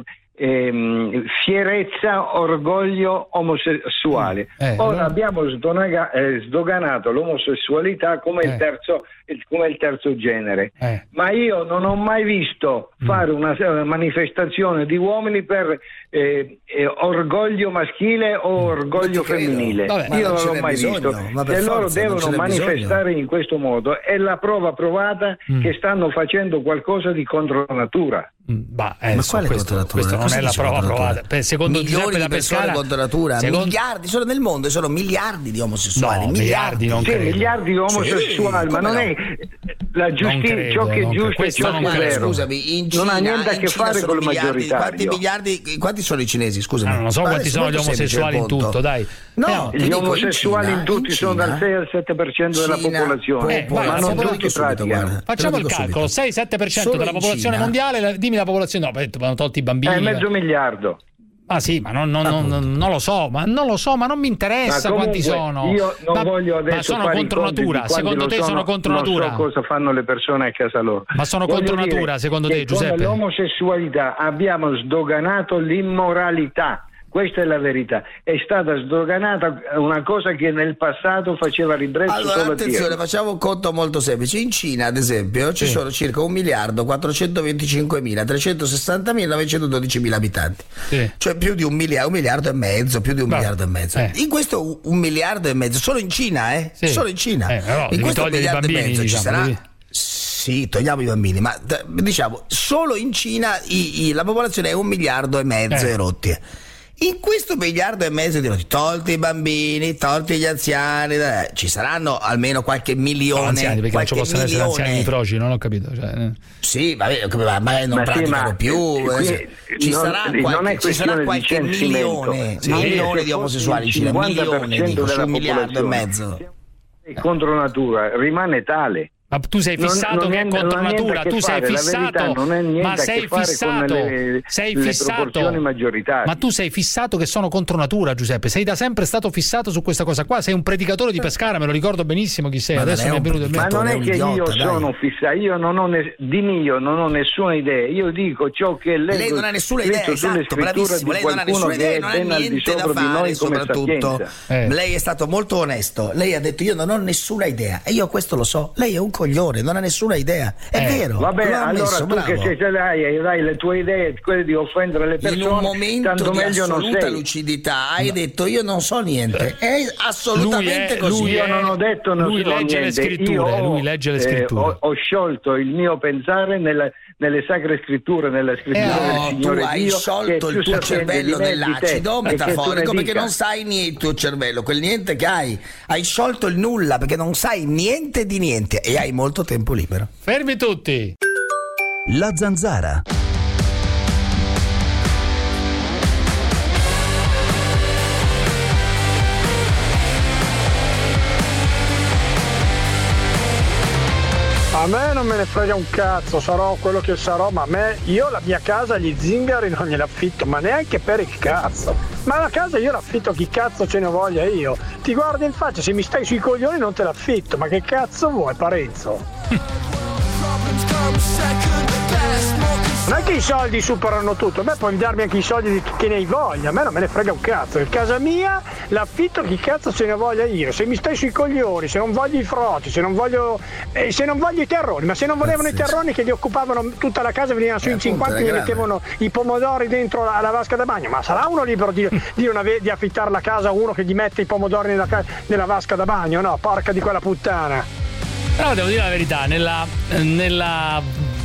fierezza, orgoglio omosessuale. Ora abbiamo sdoganato l'omosessualità come il terzo genere, ma io non ho mai visto fare una manifestazione di uomini per orgoglio maschile o orgoglio femminile. Io non l'ho mai visto. Se loro devono manifestare in questo modo, è la prova provata che stanno facendo qualcosa di contro la natura. Ma quale questo non è la prova provata. Secondo Giuseppe da Pescara, contro natura, miliardi solo nel mondo, sono miliardi di omosessuali, miliardi di omosessuali, ma non è la giustizia, ciò che è giusto e ciò che è vero. Scusami, in Cina, non ha niente a che fare con il maggioritario. Quanti sono i cinesi? Scusami. Non so quanti sono gli omosessuali in tutto, dai. No, gli omosessuali in tutti sono dal 6 al 7% della popolazione, ma non tutti praticano. Facciamo il calcolo, 6-7% della popolazione mondiale, dimmi la popolazione, no, hanno tolto i bambini. Mezzo miliardo. Ah sì, ma non lo so, ma non mi interessa quanti sono. Io non voglio adesso. Ma sono contro natura. Secondo te sono contro natura? Non so cosa fanno le persone a casa loro. Ma sono contro natura, secondo te, Giuseppe? Con l'omosessualità abbiamo sdoganato l'immoralità. Questa è la verità. È stata sdoganata una cosa che nel passato faceva ribrezzo. Allora, attenzione, facciamo un conto molto semplice. In Cina, ad esempio, ci sono circa 1.425.360.912.000 abitanti. Cioè più di 1 miliardo e mezzo, più di 1 miliardo e mezzo. In questo 1 miliardo e mezzo, solo in Cina, solo in Cina. In questo 1 miliardo bambini, e mezzo ci diciamo, sarà... Sì, togliamo i bambini, ma diciamo, solo in Cina la popolazione è 1 miliardo e mezzo e rotti. In questo 1 miliardo e mezzo di rotti, tolti i bambini, tolti gli anziani, ci saranno almeno qualche milione. Anziani, perché non ci possono essere anziani froci, non ho capito. Sì, vabbè, ma non praticano più. Ci sarà qualche milione di omosessuali in Cina, milione, dico, su 1 miliardo e mezzo. Contro natura rimane tale. Ma tu sei fissato che è contro natura, tu sei fissato, ma sei fissato, ma tu sei fissato che sono contro natura, Giuseppe, sei da sempre stato fissato su questa cosa qua, sei un predicatore di Pescara, me lo ricordo benissimo chi sei, adesso mi è venuto in mente. Ma non è che io sono fissato, io non ho nessuna idea, io dico ciò che leggo. Lei non ha nessuna idea, esatto, bravissimo, lei non ha nessuna idea, non ha niente da fare, soprattutto. Lei è stato molto onesto, lei ha detto io non ho nessuna idea e io questo lo so, lei è un coglione, non ha nessuna idea, è vero. Vabbè, allora tu bravo. Che hai le tue idee, quelle di offendere le persone, in un momento di assoluta lucidità hai detto io non so niente, è assolutamente così. Io non ho detto non so legge niente. Lui legge le scritture. Ho sciolto il mio pensare nelle sacre scritture, nella scrittura del Signore tu hai Dio, sciolto il tuo cervello nell'acido metaforico perché non sai niente il tuo cervello, quel niente che hai sciolto il nulla perché non sai niente di niente e hai molto tempo libero. Fermi tutti. La Zanzara. A me non me ne frega un cazzo, sarò quello che sarò, ma io la mia casa agli zingari non gliela affitto, ma neanche per il cazzo. Ma la casa io l'affitto chi cazzo ce ne voglia io. Ti guardo in faccia, se mi stai sui coglioni non te l'affitto, ma che cazzo vuoi, Parenzo? Non è che i soldi superano tutto, a me puoi darmi anche i soldi di chi ne hai voglia, a me non me ne frega un cazzo, in casa mia l'affitto chi cazzo ce ne voglia io, se mi stai sui coglioni, se non voglio i froci, se non voglio i terroni, ma se non volevano i terroni che gli occupavano tutta la casa, venivano su in 50 e gli mettevano i pomodori dentro alla vasca da bagno, ma sarà uno libero di affittare la casa a uno che gli mette i pomodori nella vasca da bagno? No, porca di quella puttana. Però devo dire la verità, nella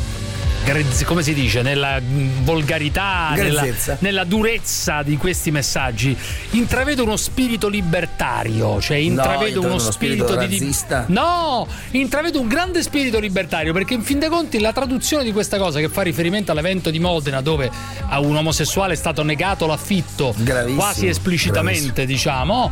come si dice, nella volgarità, nella durezza di questi messaggi intravedo uno spirito libertario, cioè intravedo uno spirito razzista. No, intravedo un grande spirito libertario, perché in fin dei conti la traduzione di questa cosa, che fa riferimento all'evento di Modena dove a un omosessuale è stato negato l'affitto quasi esplicitamente, diciamo,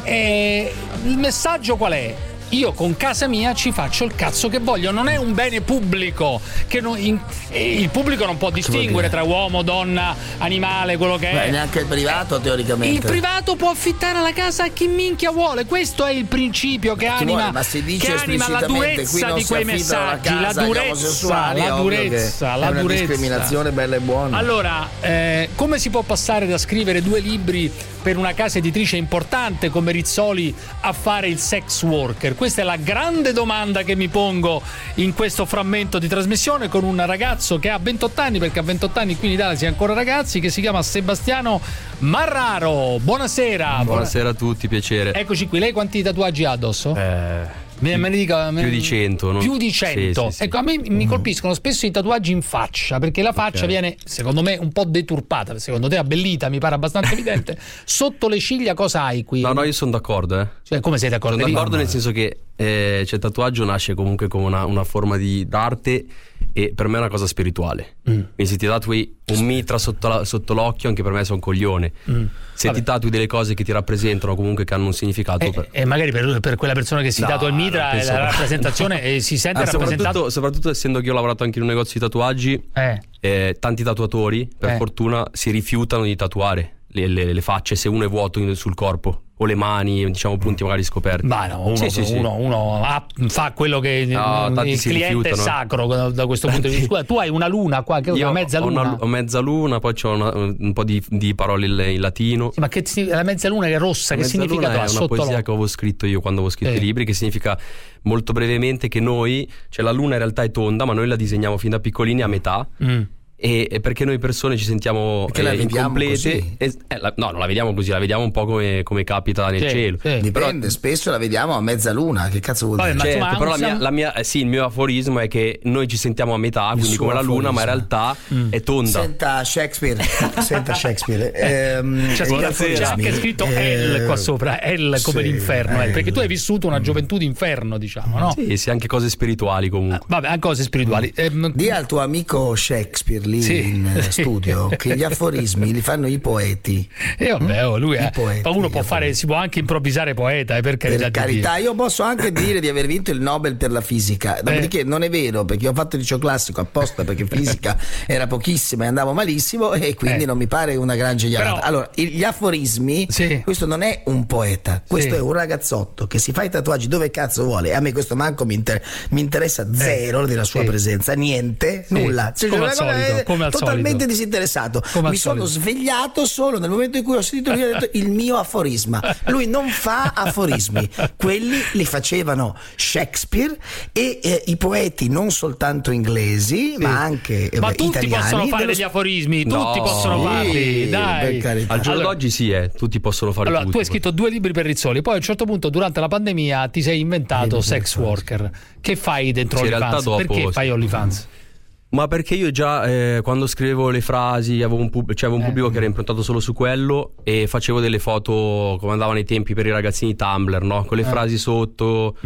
il messaggio qual è? Io con casa mia ci faccio il cazzo che voglio, non è un bene pubblico che il pubblico non può distinguere tra uomo, donna, animale, quello che è. Neanche il privato teoricamente. Il privato può affittare la casa a chi minchia vuole, questo è il principio che anima, ma si dice la durezza di quei messaggi, la durezza, è una discriminazione bella e buona. Allora, come si può passare da scrivere 2 libri per una casa editrice importante come Rizzoli a fare il sex worker? Questa è la grande domanda che mi pongo in questo frammento di trasmissione con un ragazzo che ha 28 anni, perché a 28 anni qui in Italia si è ancora ragazzi, che si chiama Sebastiano Marraro. Buonasera. Buonasera a tutti, piacere. Eccoci qui. Lei quanti tatuaggi ha addosso? Me ne dica, più di 100. No? Più di 100. Sì. Ecco, a me mi colpiscono spesso i tatuaggi in faccia, perché la faccia viene, secondo me, un po' deturpata. Secondo te abbellita, mi pare abbastanza evidente. Sotto le ciglia cosa hai qui? No, io sono d'accordo. Cioè, come sei d'accordo? Sono d'accordo nel senso che il tatuaggio nasce comunque come una forma d'arte e per me è una cosa spirituale. Quindi se ti tatui un mitra sotto l'occhio, anche per me sono un coglione. Se ti tatui delle cose che ti rappresentano, comunque che hanno un significato, e magari per quella persona che si tatua il mitra è la rappresentazione e si sente rappresentato. Soprattutto essendo che io ho lavorato anche in un negozio di tatuaggi, tanti tatuatori per fortuna si rifiutano di tatuare le facce se uno è vuoto sul corpo, o le mani, diciamo, punti magari scoperti. Ma no, uno fa quello che il cliente è sacro da questo punto di vista. Tu hai una luna qua, che è una mezza luna. Ho mezza luna, poi c'ho un po' di parole in latino. Sì, ma che la mezza luna che è rossa, che significa? È una poesia che avevo scritto io quando avevo scritto i libri, che significa molto brevemente che noi, cioè la luna in realtà è tonda, ma noi la disegniamo fin da piccolini a metà. E perché noi persone ci sentiamo incomplete. No, non la vediamo così, la vediamo un po' come capita nel cielo. Dipende, però, spesso la vediamo a mezza luna. Che cazzo vuol dire? Certo, però il mio aforismo è che noi ci sentiamo a metà, quindi come la luna, ma in realtà è tonda. Senta Shakespeare. C'è anche scritto L qua sopra, L come l'inferno, perché tu hai vissuto una gioventù d'inferno, diciamo, no? Sì, anche cose spirituali comunque. Vabbè, anche cose spirituali. Dì al tuo amico Shakespeare lì in studio che gli aforismi li fanno i poeti. Lui uno può fare, si può anche improvvisare poeta, per carità. Io posso anche dire di aver vinto il Nobel per la fisica, dopodiché non è vero, perché ho fatto il liceo classico apposta perché fisica era pochissima e andavo malissimo, e quindi non mi pare una gran genialata. Allora, gli aforismi, questo non è un poeta, questo è un ragazzotto che si fa i tatuaggi dove cazzo vuole. A me questo manco mi interessa zero della sua presenza, niente, nulla. Come al solito. Come al totalmente solito. disinteressato. Mi sono svegliato solo nel momento in cui ho sentito lui, ho detto il mio aforisma. Lui non fa aforismi, quelli li facevano Shakespeare e i poeti non soltanto inglesi ma anche tutti italiani possono fare gli aforismi, tutti possono farli, dai. Al giorno d'oggi tutti possono fare tutto. Tu hai scritto 2 libri per Rizzoli, poi a un certo punto durante la pandemia ti sei inventato Sex Worker. Che fai dentro OnlyFans? Perché fai OnlyFans? Ma perché io già quando scrivevo le frasi avevo un pubblico che era improntato solo su quello, e facevo delle foto come andavano i tempi per i ragazzini Tumblr, no? Con le frasi sotto.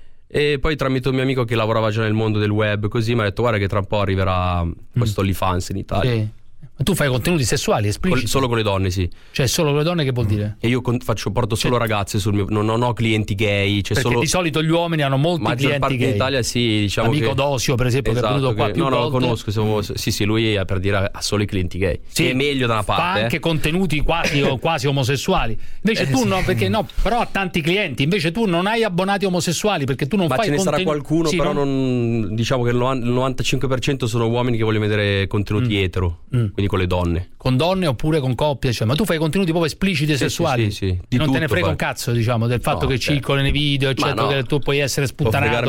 E poi tramite un mio amico che lavorava già nel mondo del web, così mi ha detto guarda che tra un po' arriverà questo OnlyFans in Italia. Ma tu fai contenuti sessuali espliciti? Solo con le donne, sì. Cioè solo con le donne, che vuol dire? E io porto solo ragazze sul mio, non ho clienti gay, perché di solito gli uomini hanno molti clienti gay. In Italia sì, diciamo Amico Dosio per esempio, che è venuto qua più volte. No, lo conosco, sì, lui è, per dire, ha solo i clienti gay. Sì, è meglio da una parte. Fa anche contenuti quasi omosessuali. Invece tu no, perché però ha tanti clienti. Invece tu non hai abbonati omosessuali, perché tu non fai contenuti. Ma ce ne sarà qualcuno, però non diciamo che il 95% sono uomini che vogliono vedere contenuti etero, quindi con le donne. Con donne oppure con coppie, cioè, ma tu fai contenuti proprio espliciti e sessuali. Sì. Non te ne frega un cazzo, diciamo, del fatto che circolano nei video, eccetera, che tu puoi essere sputtanato.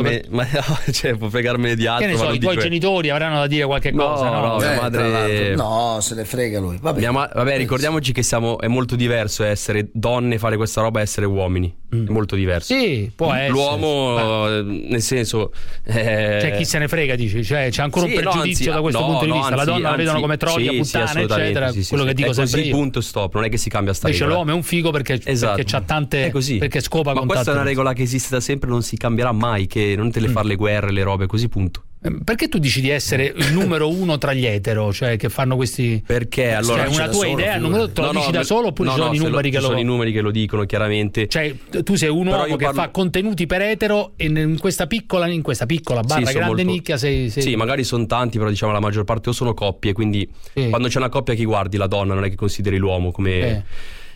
Può fregarmene di altro. Che ne so, i tuoi genitori avranno da dire qualche cosa, no? Mia madre. No, se ne frega lui. Vabbè, ricordiamoci che è molto diverso essere donne, fare questa roba, e essere uomini. È molto diverso. Sì, può essere. L'uomo, nel senso. Cioè, chi se ne frega, dici? Cioè, c'è ancora un pregiudizio da questo punto di vista. La donna la vedono come troia, puttana, eccetera. Quello che dico sempre io. Punto stop, non è che si cambia sta regola. Invece l'uomo è un figo perché c'ha tante, perché scopa con tante. Ma questa è una regola che esiste da sempre, non si cambierà mai, che non te le far le guerre, le robe così, punto. Perché tu dici di essere il numero 1 tra gli etero, cioè che fanno questi? Perché allora una tua idea, te lo dici da solo oppure ci sono i numeri che lo sono i numeri che lo dicono chiaramente. Cioè tu sei un uomo che fa contenuti per etero, e in questa piccola barra grande nicchia sei. Sì, magari sono tanti, però diciamo la maggior parte o sono coppie, quindi quando c'è una coppia chi guardi la donna, non è che consideri l'uomo come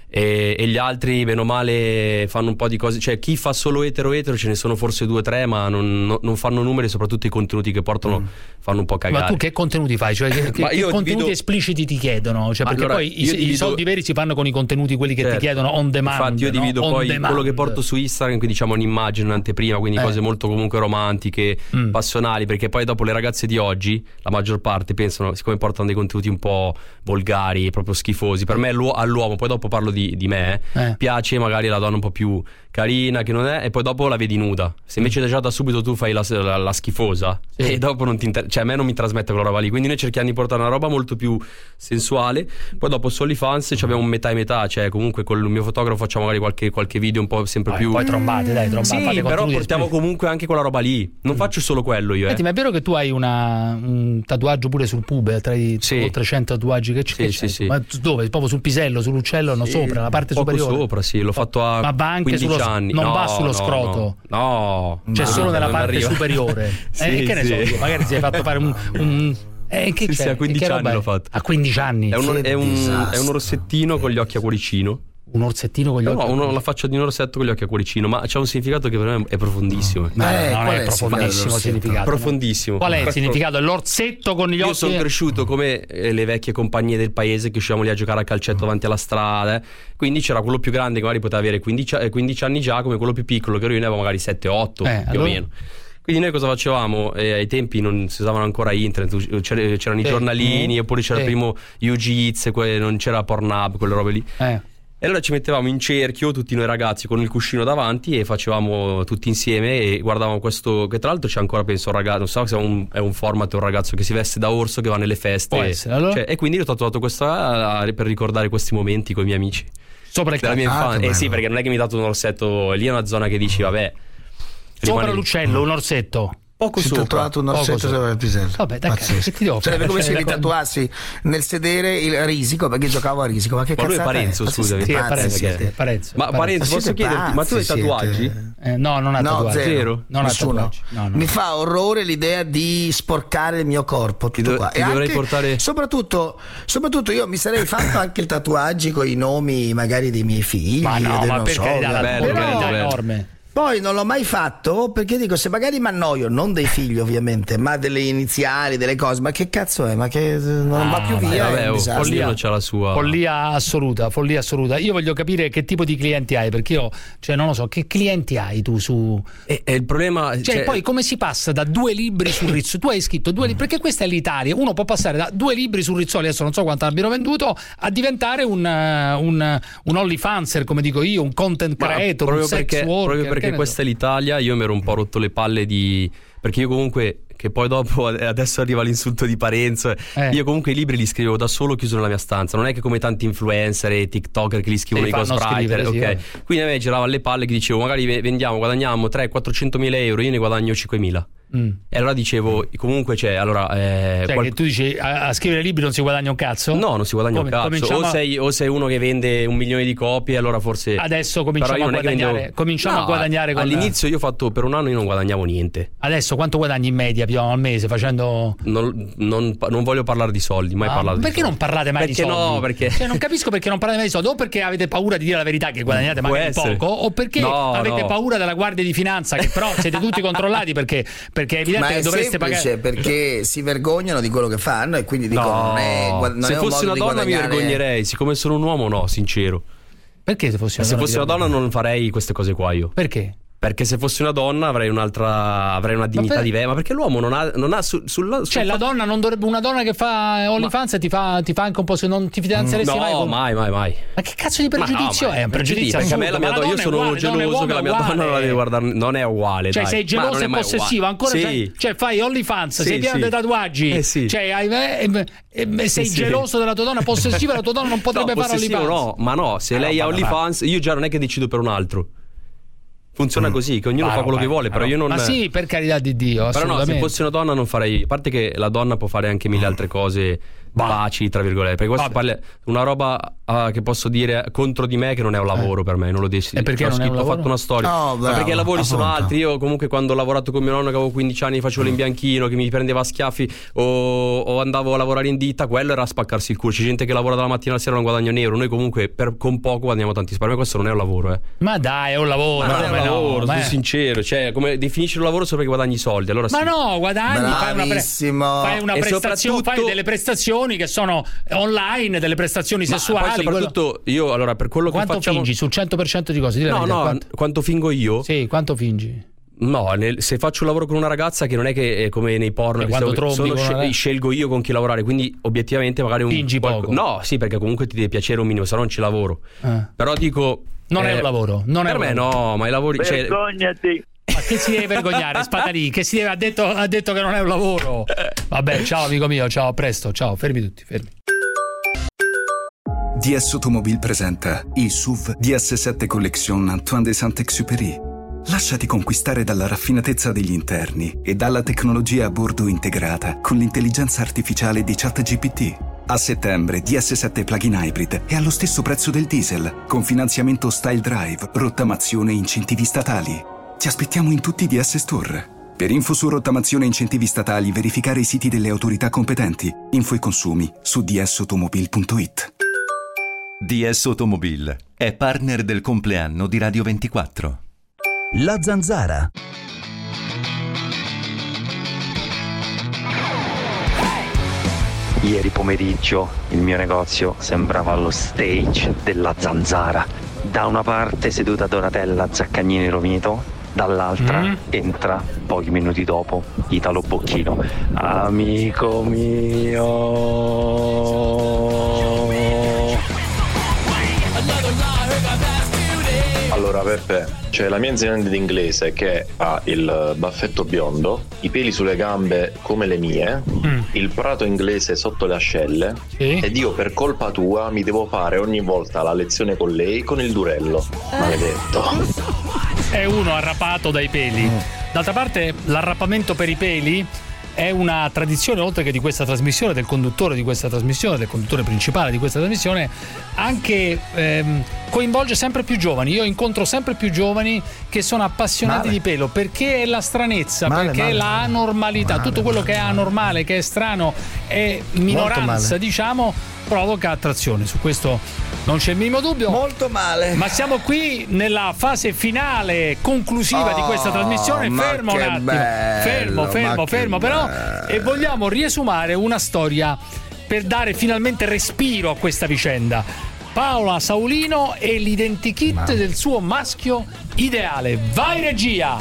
e gli altri bene o male fanno un po' di cose, cioè chi fa solo etero ce ne sono forse 2 o 3, ma non fanno numeri, soprattutto i contenuti che portano fanno un po' cagare. Ma tu che contenuti fai? Cioè che contenuti espliciti ti chiedono? Cioè, perché allora, poi i soldi veri si fanno con i contenuti, quelli che ti chiedono on demand. Infatti io divido quello che porto su Instagram, quindi diciamo un'immagine, un'anteprima, quindi cose molto comunque romantiche, passionali, perché poi dopo le ragazze di oggi la maggior parte pensano, siccome portano dei contenuti un po' volgari, proprio schifosi, per me all'uomo, poi dopo parlo di me, piace magari la donna un po' più carina che non è, e poi dopo la vedi nuda. Se invece già da subito tu fai la schifosa, e dopo non ti cioè a me non mi trasmette quella roba lì, quindi noi cerchiamo di portare una roba molto più sensuale. Poi dopo su OnlyFans abbiamo un metà e metà, cioè comunque con il mio fotografo facciamo magari qualche video un po' sempre più poi trombate, sì, però portiamo comunque anche quella roba lì, non faccio solo quello io. Senti, ma è vero che tu hai un tatuaggio pure sul pube, tra i oltre 100 tatuaggi che c'è? Sì. Ma dove? Proprio sul pisello, sull'uccello, no, sopra la parte superiore? Sopra, sì, l'ho fatto a ma va anche 15 anni. Non va sullo scroto? No, cioè solo nella parte superiore. Che ne so io, magari si è fatto fare Sì, a 15 anni l'ho fatto. A 15 anni? È un rossettino con gli occhi a cuoricino. Un orsettino con gli occhi? No, la faccia di un orsetto con gli occhi a cuoricino, ma c'ha un significato che per me è profondissimo. Non è profondissimo significato. Profondissimo. Qual è il significato? L'orsetto con gli occhi? Io sono cresciuto come le vecchie compagnie del paese che uscivamo lì a giocare a calcetto davanti alla strada, quindi c'era quello più grande che magari poteva avere 15 anni già, come quello più piccolo che io ne avevo magari 7-8 più o meno. Quindi noi cosa facevamo? Ai tempi non si usavano ancora internet, c'erano i giornalini, oppure c'era il primo UGIZ, non c'era Pornhub, quelle robe lì. E allora ci mettevamo in cerchio tutti noi ragazzi con il cuscino davanti e facevamo tutti insieme e guardavamo questo, che tra l'altro c'è ancora, penso, un ragazzo, non so se è un format, un ragazzo che si veste da orso che va nelle feste. Può essere, allora? E quindi io ho tatuato questa per ricordare questi momenti con i miei amici sopra il della mia infanzia. Sì, perché non è che mi hai dato un orsetto, lì è una zona che dici vabbè, sopra l'uccello un orsetto. Poco sopra. Tatuato un orsetto sopra il pisello. Vabbè, dai, che ti devo fare? Come se li tatuassi nel sedere il risico, perché giocavo a risico. Ma che cazzo? Ma lui è Parenzo, scusami. Sì, Parenzo. Ma Parenzo, posso chiederti, ma tu hai tatuaggi? No, non ha tatuaggi. Zero? Non ha tatuaggi. No. Mi fa orrore l'idea di sporcare il mio corpo. Tutto qua. Ti dovrei portare. Soprattutto io mi sarei fatto anche il tatuaggi con i nomi magari dei miei figli. Ma no, ma perché è enorme. Poi non l'ho mai fatto perché dico, se magari mi annoio, non dei figli ovviamente, ma delle iniziali, delle cose, ma che cazzo è? Ma che non va più via? Follia non c'ha la sua. Follia assoluta. Io voglio capire che tipo di clienti hai, perché io, non lo so, che clienti hai tu su. E il problema. Poi come si passa da 2 libri sul Rizzoli? Tu hai scritto 2 libri, perché questa è l'Italia. Uno può passare da 2 libri sul Rizzoli, adesso non so quanto abbiano venduto, a diventare un OnlyFanser, come dico io, un content creator, un sex worker. Perché questa è l'Italia, io mi ero un po' rotto le palle perché io comunque, che poi dopo adesso arriva l'insulto di Parenzo, io comunque i libri li scrivevo da solo chiuso nella mia stanza, non è che come tanti influencer e tiktoker che li scrivono i ghostwriter, ok? Quindi a me girava alle palle che dicevo magari guadagniamo 300-400 mila euro, io ne guadagno 5.000. E allora dicevo comunque che tu dici a scrivere libri non si guadagna un cazzo? No, non si guadagna un cazzo. O sei uno che vende 1 milione di copie, allora forse adesso cominciamo a guadagnare. A guadagnare all'inizio io ho fatto per un anno, io non guadagnavo niente. Adesso quanto guadagni in media più al mese facendo? Non voglio parlare di soldi, mai parlato di soldi. Perché non parlate mai di soldi? No, perché non capisco perché non parlate mai di soldi, o perché avete paura di dire la verità che guadagnate magari poco, o perché avete paura della Guardia di Finanza, che però siete tutti controllati perché è evidente che dovreste pagare. Perché si vergognano di quello che fanno e quindi dicono se fossi una donna mi vergognerei, siccome sono un uomo no, sincero. Perché se fossi una donna non farei queste cose qua io. Perché? Perché se fossi una donna avrei una dignità diversa. Ma perché l'uomo non ha la donna non dovrebbe. Una donna che fa OnlyFans ti fa anche un po', se non ti fidanzeresti mai. Mai. Ma che cazzo di pregiudizio è? Un pregiudizio perché a me io sono geloso che la mia donna non la deve guardare. Non è uguale. Sei geloso e possessivo ancora. Sì. Fai OnlyFans, sei pieno di tatuaggi. Sei geloso della tua donna, possessiva, la tua donna non potrebbe fare OnlyFans. Se lei ha OnlyFans, io già non è che decido per un altro. Funziona così, che ognuno fa quello che vuole, però io non. Ma sì, per carità di Dio. Però no, se fossi una donna non farei. A parte che la donna può fare anche 1000 altre cose facili, tra virgolette. Perché questo parla una roba che posso dire contro di me, che non è un lavoro per me, non lo decido. E perché ho fatto una storia. Ma perché i lavori sono altri. Io comunque quando ho lavorato con mio nonno che avevo 15 anni, facevo l'imbianchino, che mi prendeva a schiaffi, o andavo a lavorare in ditta, quello era spaccarsi il culo. C'è gente che lavora dalla mattina alla sera e non guadagna un euro. Noi comunque con poco guadagniamo tantissimo. Per me questo non è un lavoro, Ma dai, è un lavoro. Ma non è un lavoro, sono sincero. Come definisci un lavoro solo perché guadagni soldi. Allora ma no, guadagni, fai una prestazione, fai delle prestazioni che sono online, delle prestazioni sessuali. Soprattutto io, allora, per quello quanto che facciamo. Fingi sul 100% di cose? Quanto fingo io? Sì, quanto fingi? No, se faccio un lavoro con una ragazza che non è che è come nei porno, scelgo io con chi lavorare, quindi obiettivamente magari fingi poco. No, sì, perché comunque ti deve piacere un minimo, se no non ci lavoro. Però dico non è un lavoro, per me no, ma i lavori vergognati. Ma che si deve vergognare? Spadalì, che si deve, ha detto che non è un lavoro. Vabbè, ciao amico mio, ciao, a presto, ciao, fermi tutti, fermi. DS Automobile presenta il SUV DS7 Collection Antoine de Saint-Exupéry. Lasciati conquistare dalla raffinatezza degli interni e dalla tecnologia a bordo integrata con l'intelligenza artificiale di ChatGPT. A settembre DS7 Plug-in Hybrid è allo stesso prezzo del diesel, con finanziamento Style Drive, rottamazione e incentivi statali. Ti aspettiamo in tutti i DS Store. Per info su rottamazione e incentivi statali, verificare i siti delle autorità competenti. Info e consumi su dsautomobil.it. DS Automobil è partner del compleanno di Radio 24. La Zanzara. Ieri pomeriggio il mio negozio sembrava lo stage della Zanzara. Da una parte seduta Donatella Zaccagnini Romito, dall'altra entra pochi minuti dopo Italo Bocchino. Amico mio. Allora Peppe, c'è la mia insegnante d'inglese che ha il baffetto biondo, i peli sulle gambe come le mie, il prato inglese sotto le ascelle, ed io per colpa tua mi devo fare ogni volta la lezione con lei con il durello. Maledetto. È uno arrapato dai peli. D'altra parte l'arrappamento per i peli è una tradizione, oltre che di questa trasmissione, del conduttore di questa trasmissione, del conduttore principale di questa trasmissione, anche coinvolge sempre più giovani. Io incontro sempre più giovani che sono appassionati di pelo, perché è la stranezza, perché è la anormalità, tutto quello che è anormale, che è strano, è minoranza, diciamo, provoca attrazione. Su questo non c'è il minimo dubbio. Molto male. Ma siamo qui nella fase finale, conclusiva di questa trasmissione. Fermo un attimo. Fermo però. E vogliamo riesumare una storia per dare finalmente respiro a questa vicenda. Paola Saulino e l'identikit del suo maschio ideale. Vai regia!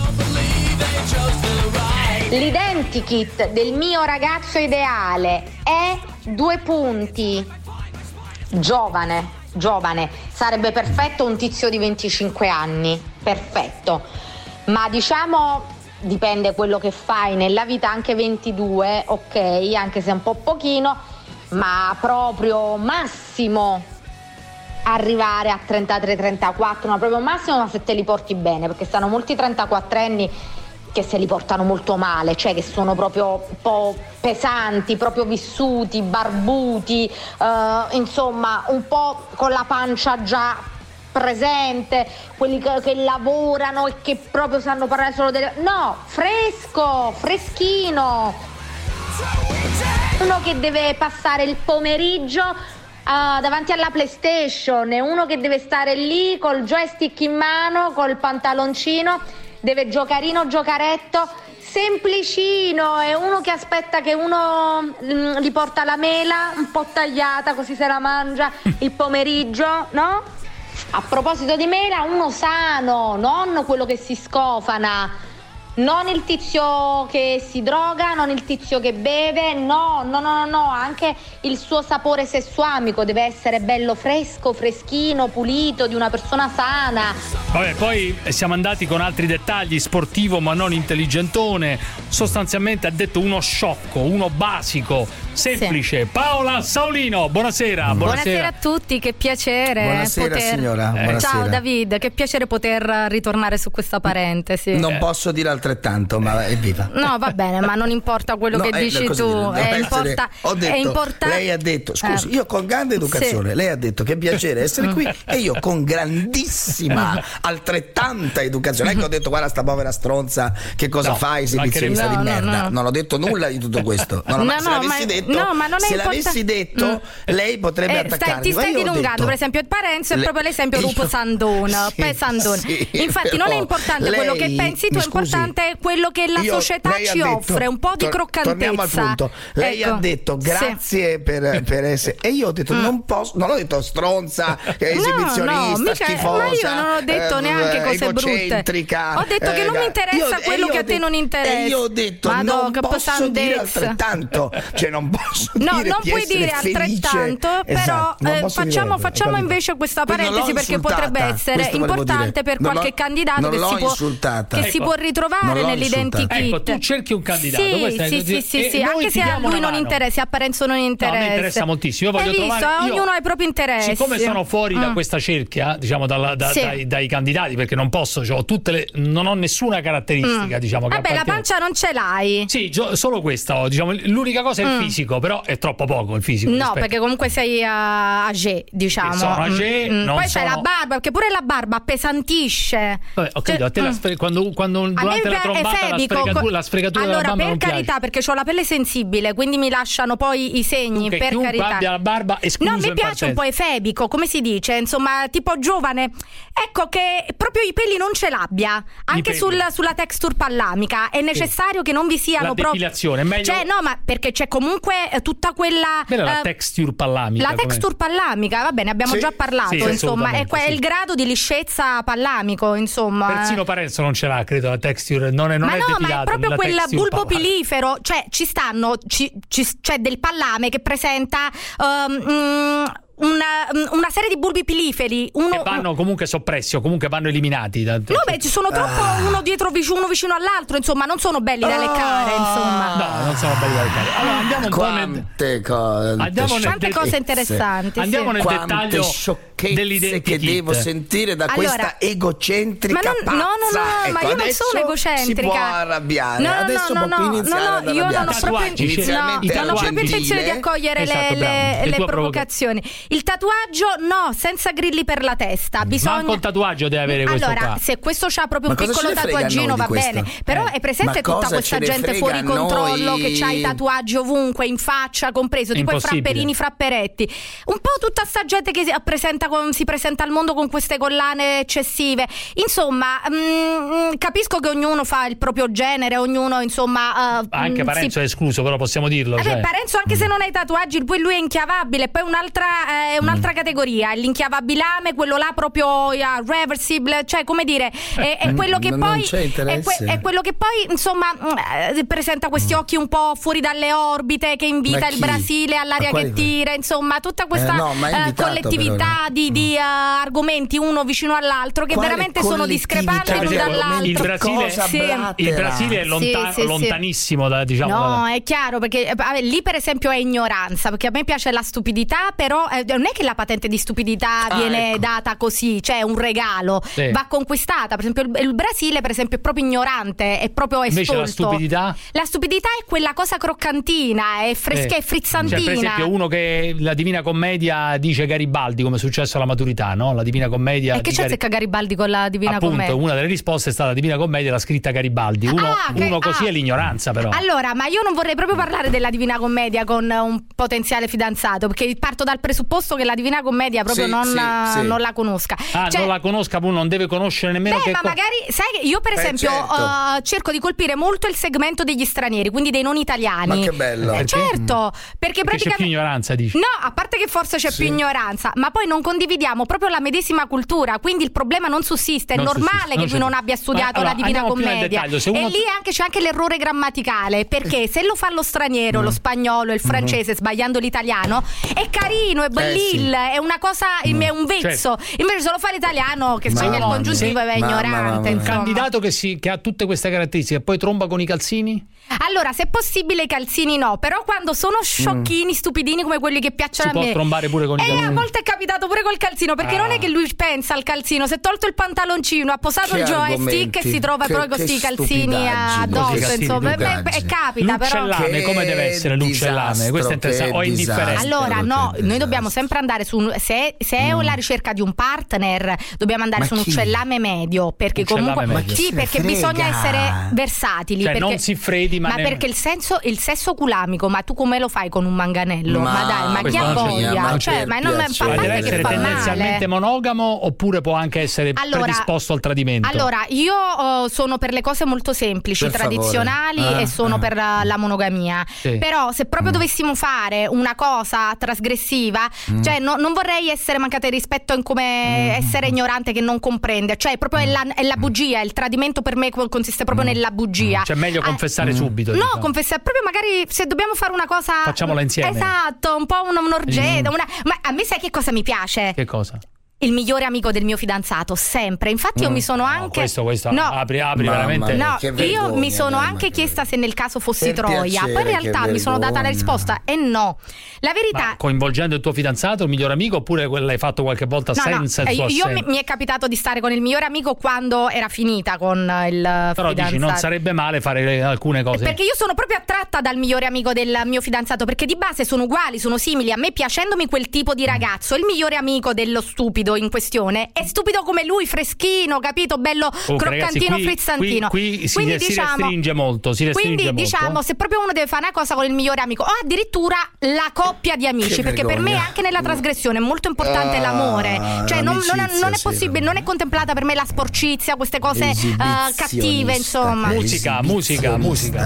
L'identikit del mio ragazzo ideale è 2 punti. Giovane. Sarebbe perfetto un tizio di 25 anni. Perfetto. Ma diciamo, dipende quello che fai nella vita, anche 22, ok, anche se è un po' pochino, ma proprio massimo arrivare a 33-34, ma proprio massimo, ma se te li porti bene, perché stanno molti 34enni che se li portano molto male, cioè che sono proprio un po' pesanti, proprio vissuti, barbuti, insomma un po' con la pancia già presente, quelli che lavorano e che proprio sanno parlare solo delle... No, freschino, uno che deve passare il pomeriggio davanti alla PlayStation, e uno che deve stare lì col joystick in mano, col pantaloncino, deve giocaretto, semplicino, è uno che aspetta che uno gli porta la mela un po' tagliata, così se la mangia il pomeriggio, no? A proposito di mela, uno sano, non quello che si scofana, non il tizio che si droga, non il tizio che beve, no, anche il suo sapore sessuamico deve essere bello fresco, freschino, pulito, di una persona sana. Vabbè, poi siamo andati con altri dettagli, sportivo ma non intelligentone, sostanzialmente ha detto uno sciocco, uno basico, semplice. Sì. Paola Saulino, buonasera. Buonasera a tutti, che piacere. Buonasera signora. Buonasera. Ciao David, che piacere poter ritornare su questa parentesi. Non posso dire altrettanto, ma evviva. No, va bene, ma non importa quello che dici tu, è importante. Lei ha detto, scusi, io con grande educazione, lei ha detto che piacere essere qui, e io con grandissima, altrettanta educazione. Ecco, ho detto, guarda sta povera stronza, che cosa fai, esibizionista di merda. No. Non ho detto nulla di tutto questo. Se l'avessi detto, lei potrebbe attaccarmi. Ti stai dilungando, per esempio Parenzo è proprio l'esempio Rupo Sandona. Infatti non è importante quello che pensi tu, è importante quello che la società ci offre, un po' di croccantezza. Torniamo al punto. Lei ha detto grazie per essere, e io ho detto non posso, non ho detto stronza, esibizionista, schifosa, ma io non ho detto neanche cose brutte. Ho detto che non mi interessa quello che a te non interessa. E io ho detto non posso dire altrettanto, cioè non posso dire non puoi dire altrettanto, però facciamo invece questa parentesi, perché potrebbe essere importante per qualche candidato che si può ritrovare nell'identikit. Ecco, tu cerchi un candidato. Sì, anche se a lui non interessa, a Parenzo non interessa. No, mi interessa moltissimo. Io voglio trovare. Ognuno ha i propri interessi. Siccome sono fuori da questa cerchia, diciamo dai candidati, perché non posso, non ho nessuna caratteristica, diciamo. Vabbè, la pancia non ce l'hai. Sì, solo questa, diciamo, l'unica cosa è il fisico, però è troppo poco il fisico. No, perché comunque sei âgé, diciamo. Sono âgé, poi c'è la barba, perché pure la barba appesantisce. Vabbè, ho capito, a te quando durante la trombata la sfregatura allora, della barba per non carità, perché ho la pelle sensibile, quindi mi lasciano poi i segni, per carità. Abbia la barba escluso. No, mi piace un po' efebico, come si dice, insomma, tipo giovane. Ecco che proprio i peli non ce l'abbia, anche sulla texture pallamica. È necessario che non vi siano proprio depilazione, meglio. Cioè, no, ma perché c'è comunque tutta quella la texture pallamica. La texture pallamica, va bene, abbiamo già parlato, insomma, è il grado di liscezza pallamico, insomma. Persino Parenzo non ce l'ha, credo, la texture, non è depilato. Ma è proprio quel bulbo pilifero, cioè c'è del pallame che presenta una serie di bulbi piliferi che vanno comunque soppressi o comunque vanno eliminati ci sono troppo uno vicino all'altro, insomma, non sono belli da leccare, insomma. No, non sono belli da leccare. Allora andiamo quante cose interessanti. Andiamo nel dettaglio sciocchezze che devo sentire da questa egocentrica pazza. No, ma io non sono egocentrica. Si può arrabbiare. Adesso può iniziare io non ho proprio intenzione di accogliere le provocazioni. Il tatuaggio senza grilli per la testa. Manco il tatuaggio deve avere questo qua. Se questo c'ha proprio un piccolo tatuaggino va bene. Però è presente tutta questa gente fuori controllo che c'ha i tatuaggi ovunque, in faccia compreso, tipo i frapperetti. Un po' tutta sta gente che si presenta al mondo con queste collane eccessive. Insomma, capisco che ognuno fa il proprio genere, ognuno, insomma, anche Parenzo è escluso, però possiamo dirlo. Parenzo, anche se non hai tatuaggi, poi lui è inchiavabile. Poi un'altra categoria, l'inchiavabilame, quello là proprio reversible, cioè come dire, è quello che poi è quello che poi, insomma, presenta questi occhi un po' fuori dalle orbite, che invita il Brasile all'aria che tira, insomma, tutta questa collettività di argomenti uno vicino all'altro che veramente sono discrepanti l'uno dall'altro. Il Brasile è lontanissimo da, diciamo. No, è chiaro, perché lì per esempio è ignoranza, perché a me piace la stupidità, però non è che la patente di stupidità viene data così, cioè un regalo, va conquistata. Per esempio il Brasile, per esempio, è proprio ignorante, è proprio estolto. Invece la stupidità è quella cosa croccantina, è fresca e frizzantina. Cioè, per esempio, uno che la Divina Commedia dice Garibaldi, come è successo alla maturità, no? La Divina Commedia. E che c'è Garibaldi con la Divina Commedia? Una delle risposte è stata la Divina Commedia, l'ha scritta Garibaldi. Uno così è l'ignoranza, però. Allora, ma io non vorrei proprio parlare della Divina Commedia con un potenziale fidanzato, perché parto dal presupposto che la Divina Commedia proprio non la conosca. Non la conosca, poi non deve conoscere nemmeno. Ma magari, sai che io per esempio cerco di colpire molto il segmento degli stranieri, quindi dei non italiani. Ma che bello. Certo, perché praticamente c'è più ignoranza, dici? No, a parte che forse c'è più ignoranza, ma poi non condividiamo proprio la medesima cultura, quindi il problema non sussiste. È normale che lui non abbia studiato la Divina Commedia. E lì c'è anche l'errore grammaticale, perché se lo fa lo straniero, lo spagnolo, il francese, sbagliando l'italiano, è carino, è bellille, è una cosa, è un vezzo. Invece se lo fa l'italiano che sbaglia il congiuntivo è ignorante. Un candidato che ha tutte queste caratteristiche e poi tromba con i calzini? Allora, se è possibile i calzini no, però quando sono sciocchini, stupidini come quelli che piacciono a me, si può trombare pure con i calzini. A volte è capitato pure col calzino, perché non è che lui pensa al calzino, si è tolto il pantaloncino, ha posato il joystick e si trova proprio con questi calzini addosso, insomma, capita. Però l'uccellame come deve essere l'uccellame? Questo è interessante. O è indifferente? Allora no, noi dobbiamo sempre andare su, se è la ricerca di un partner, dobbiamo andare su un uccellame medio, perché comunque perché bisogna essere versatili, cioè perché non si freddi, ma perché il sesso culamico, ma tu come lo fai con un manganello? Ma dai, ma chi ha voglia? Ma non fa parte, deve essere tendenzialmente monogamo oppure può anche essere predisposto al tradimento? Allora, io sono per le cose molto semplici, tradizionali, e sono per la monogamia. Però se proprio dovessimo fare una cosa trasgressiva, cioè non vorrei essere mancata di rispetto in come essere ignorante che non comprende, cioè proprio è la bugia, il tradimento per me consiste proprio nella bugia. Cioè meglio confessare subito. No, confessare proprio, magari se dobbiamo fare una cosa, facciamola insieme. Esatto, un po' un'orgetta, ma a me sai che cosa mi piace? Che cosa? il migliore amico del mio fidanzato, sempre. Infatti io mi sono anche questo no, apri veramente. No, io mi sono anche chiesta se nel caso fossi Troia. Poi in realtà mi sono data la risposta e no. La verità, ma coinvolgendo il tuo fidanzato, il migliore amico, oppure l'hai fatto qualche volta senza il suo assenso? Io mi è capitato di stare con il migliore amico quando era finita con il Però fidanzato. Dici non sarebbe male fare alcune cose. Perché io sono proprio attratta dal migliore amico del mio fidanzato, perché di base sono uguali, sono simili. A me, piacendomi quel tipo di ragazzo, il migliore amico dello stupido in questione è stupido come lui, freschino, capito? Bello croccantino, ragazzi, frizzantino. Qui si restringe molto. Quindi diciamo, se proprio uno deve fare una cosa con il migliore amico, o addirittura la coppia di amici, perché per me anche nella trasgressione è molto importante l'amore. Cioè non è possibile, non è contemplata per me la sporcizia, queste cose cattive, insomma. Musica.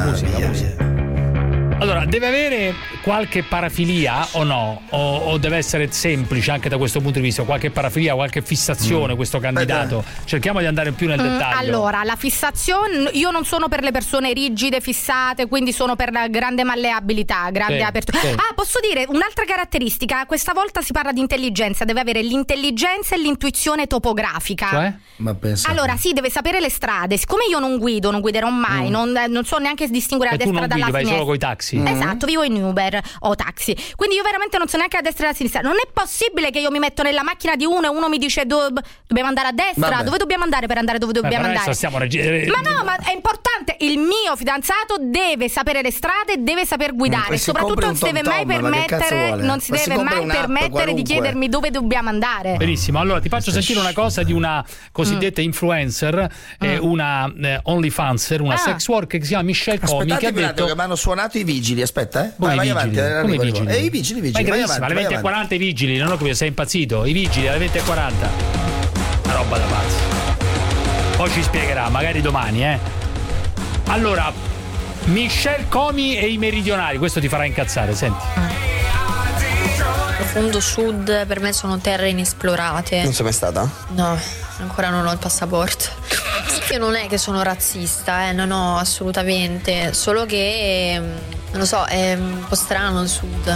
Allora, deve avere qualche parafilia o no? O deve essere semplice anche da questo punto di vista? Qualche parafilia, qualche fissazione questo candidato? Cerchiamo di andare più nel dettaglio. Allora, la fissazione, io non sono per le persone rigide, fissate, quindi sono per la grande malleabilità, grande apertura. Posso dire un'altra caratteristica, questa volta si parla di intelligenza, deve avere l'intelligenza e l'intuizione topografica. Cioè? Allora, sì, deve sapere le strade. Siccome io non guiderò mai, non so neanche distinguere la destra dalla sinistra. Vai solo coi taxi. Esatto, vivo in Uber o taxi, quindi io veramente non so neanche a destra e a sinistra. Non è possibile che io mi metto nella macchina di uno e uno mi dice dobbiamo andare a destra. Vabbè. Dove dobbiamo andare per andare dove dobbiamo andare? Ma è importante, il mio fidanzato deve sapere le strade, deve saper guidare, soprattutto non si deve mai permettere di chiedermi dove dobbiamo andare. Benissimo, allora ti faccio sentire una cosa di una cosiddetta influencer, una OnlyFanser, una sex worker che si chiama Michelle Comi, che ha detto che mi hanno suonato i vigili. Aspetta, vai avanti. I vigili. Vai avanti, alle 20:40 i vigili, non ho capito, sei impazzito? I vigili alle 20:40. Una roba da pazzi. Poi ci spiegherà, magari domani, Allora, Michelle Comi e i meridionali, questo ti farà incazzare, senti. Profondo sud per me sono terre inesplorate. Non sei mai stata? No, ancora non ho il passaporto. Io non è che sono razzista, no, assolutamente. Solo che, non lo so, è un po' strano il sud.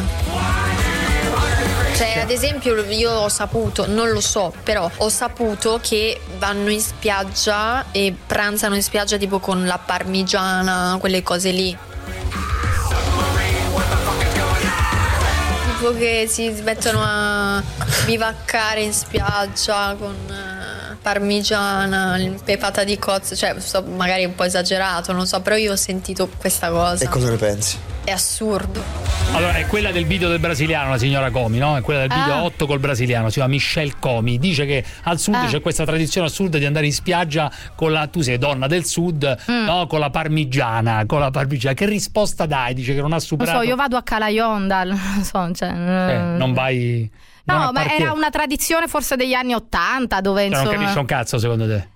Cioè, ad esempio, io ho saputo, non lo so, però ho saputo che vanno in spiaggia e pranzano in spiaggia tipo con la parmigiana, quelle cose lì. Tipo che si mettono a bivaccare in spiaggia con parmigiana, pepata di cozze, cioè magari un po' esagerato, non so, però io ho sentito questa cosa. E cosa ne pensi? È assurdo. Allora, è quella del video del brasiliano, la signora Comi, no? È quella del video 8 col brasiliano, si chiama Michelle Comi. Dice che al sud c'è questa tradizione assurda di andare in spiaggia con la, tu sei donna del sud, no? Con la parmigiana. Che risposta dai? Dice che non ha superato. Non so, io vado a Calaionda, non so, cioè, non vai. No, ma era una tradizione forse degli anni '80 dove insomma. Non capisci un cazzo secondo te?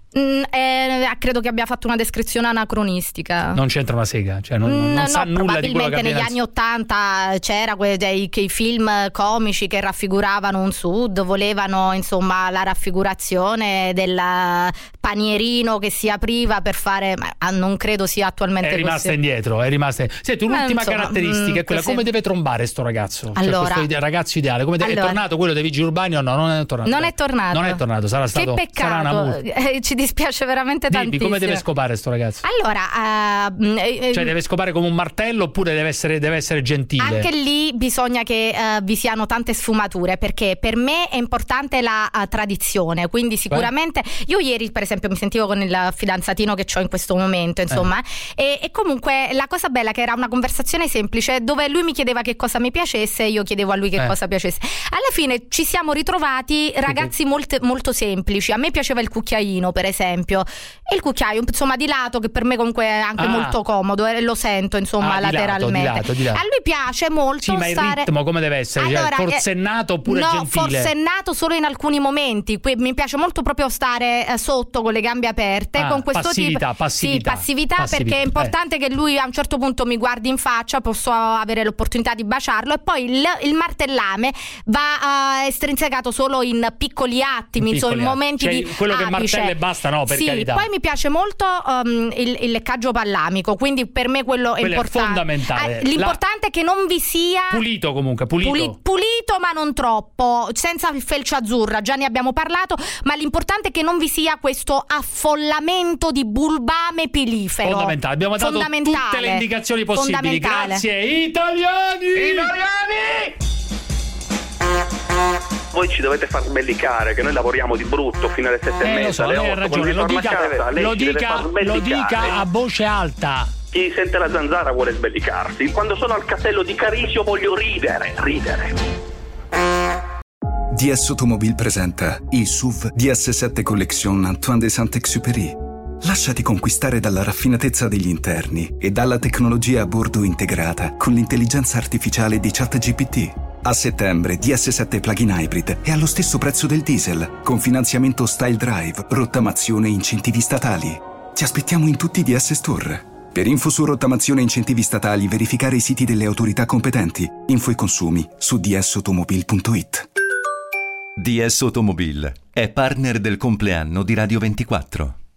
Credo che abbia fatto una descrizione anacronistica. Non c'entra una sega, cioè non sa nulla di quello che negli anni '80 c'era quei film comici che raffiguravano un sud, volevano insomma la raffigurazione del panierino che si apriva per fare, ma non credo sia attualmente così. È rimasta. Senti, un'ultima caratteristica è quella, come deve trombare sto ragazzo? Allora, cioè, questo ragazzo ideale, è tornato quello dei vigili urbani o no? Non è tornato. Non è tornato, sarà stato. Che peccato. Ci dispiace veramente tantissimo. Come deve scopare sto ragazzo? Allora, cioè deve scopare come un martello oppure deve essere gentile? Anche lì bisogna che vi siano tante sfumature, perché per me è importante la tradizione, quindi sicuramente io ieri per esempio mi sentivo con il fidanzatino che ho in questo momento, insomma, e comunque la cosa bella è che era una conversazione semplice dove lui mi chiedeva che cosa mi piacesse e io chiedevo a lui che cosa piacesse. Alla fine ci siamo ritrovati ragazzi molto semplici. A me piaceva il cucchiaino, per esempio, e il cucchiaio insomma di lato, che per me comunque è anche molto comodo e lo sento insomma lateralmente. Di lato. A lui piace molto ma il ritmo come deve essere? Allora, forsennato oppure no, gentile? Forsennato solo in alcuni momenti. Mi piace molto proprio stare sotto con le gambe aperte, con questo passività, perché è importante che lui a un certo punto mi guardi in faccia, posso avere l'opportunità di baciarlo, e poi il martellame va estrinsecato solo in piccoli attimi, insomma in momenti di quello che martella e basta, no, per carità. Poi mi piace molto il leccaggio pallamico, quindi per me quello è importante. È fondamentale. L'importante è che non vi sia pulito, comunque pulito, ma non troppo, senza il felce azzurra, già ne abbiamo parlato, ma l'importante è che non vi sia questo affollamento di bulbame pilifero. Fondamentale, abbiamo dato tutte le indicazioni possibili. Grazie italiani! Voi ci dovete far sbellicare, che noi lavoriamo di brutto fino alle 7:30, lo so, alle 8. Lei ha ragione, lo dica a voce alta. Chi sente la zanzara vuole sbellicarsi. Quando sono al castello di Carisio voglio ridere. DS Automobile presenta il SUV DS7 Collection Antoine de Saint-Exupéry. Lasciati conquistare dalla raffinatezza degli interni e dalla tecnologia a bordo integrata con l'intelligenza artificiale di ChatGPT. A settembre DS7 Plug-in Hybrid è allo stesso prezzo del diesel, con finanziamento Style Drive, rottamazione e incentivi statali. Ti aspettiamo in tutti i DS Store. Per info su rottamazione e incentivi statali, verificare i siti delle autorità competenti. Info e consumi su dsautomobile.it. DS Automobile è partner del compleanno di Radio 24.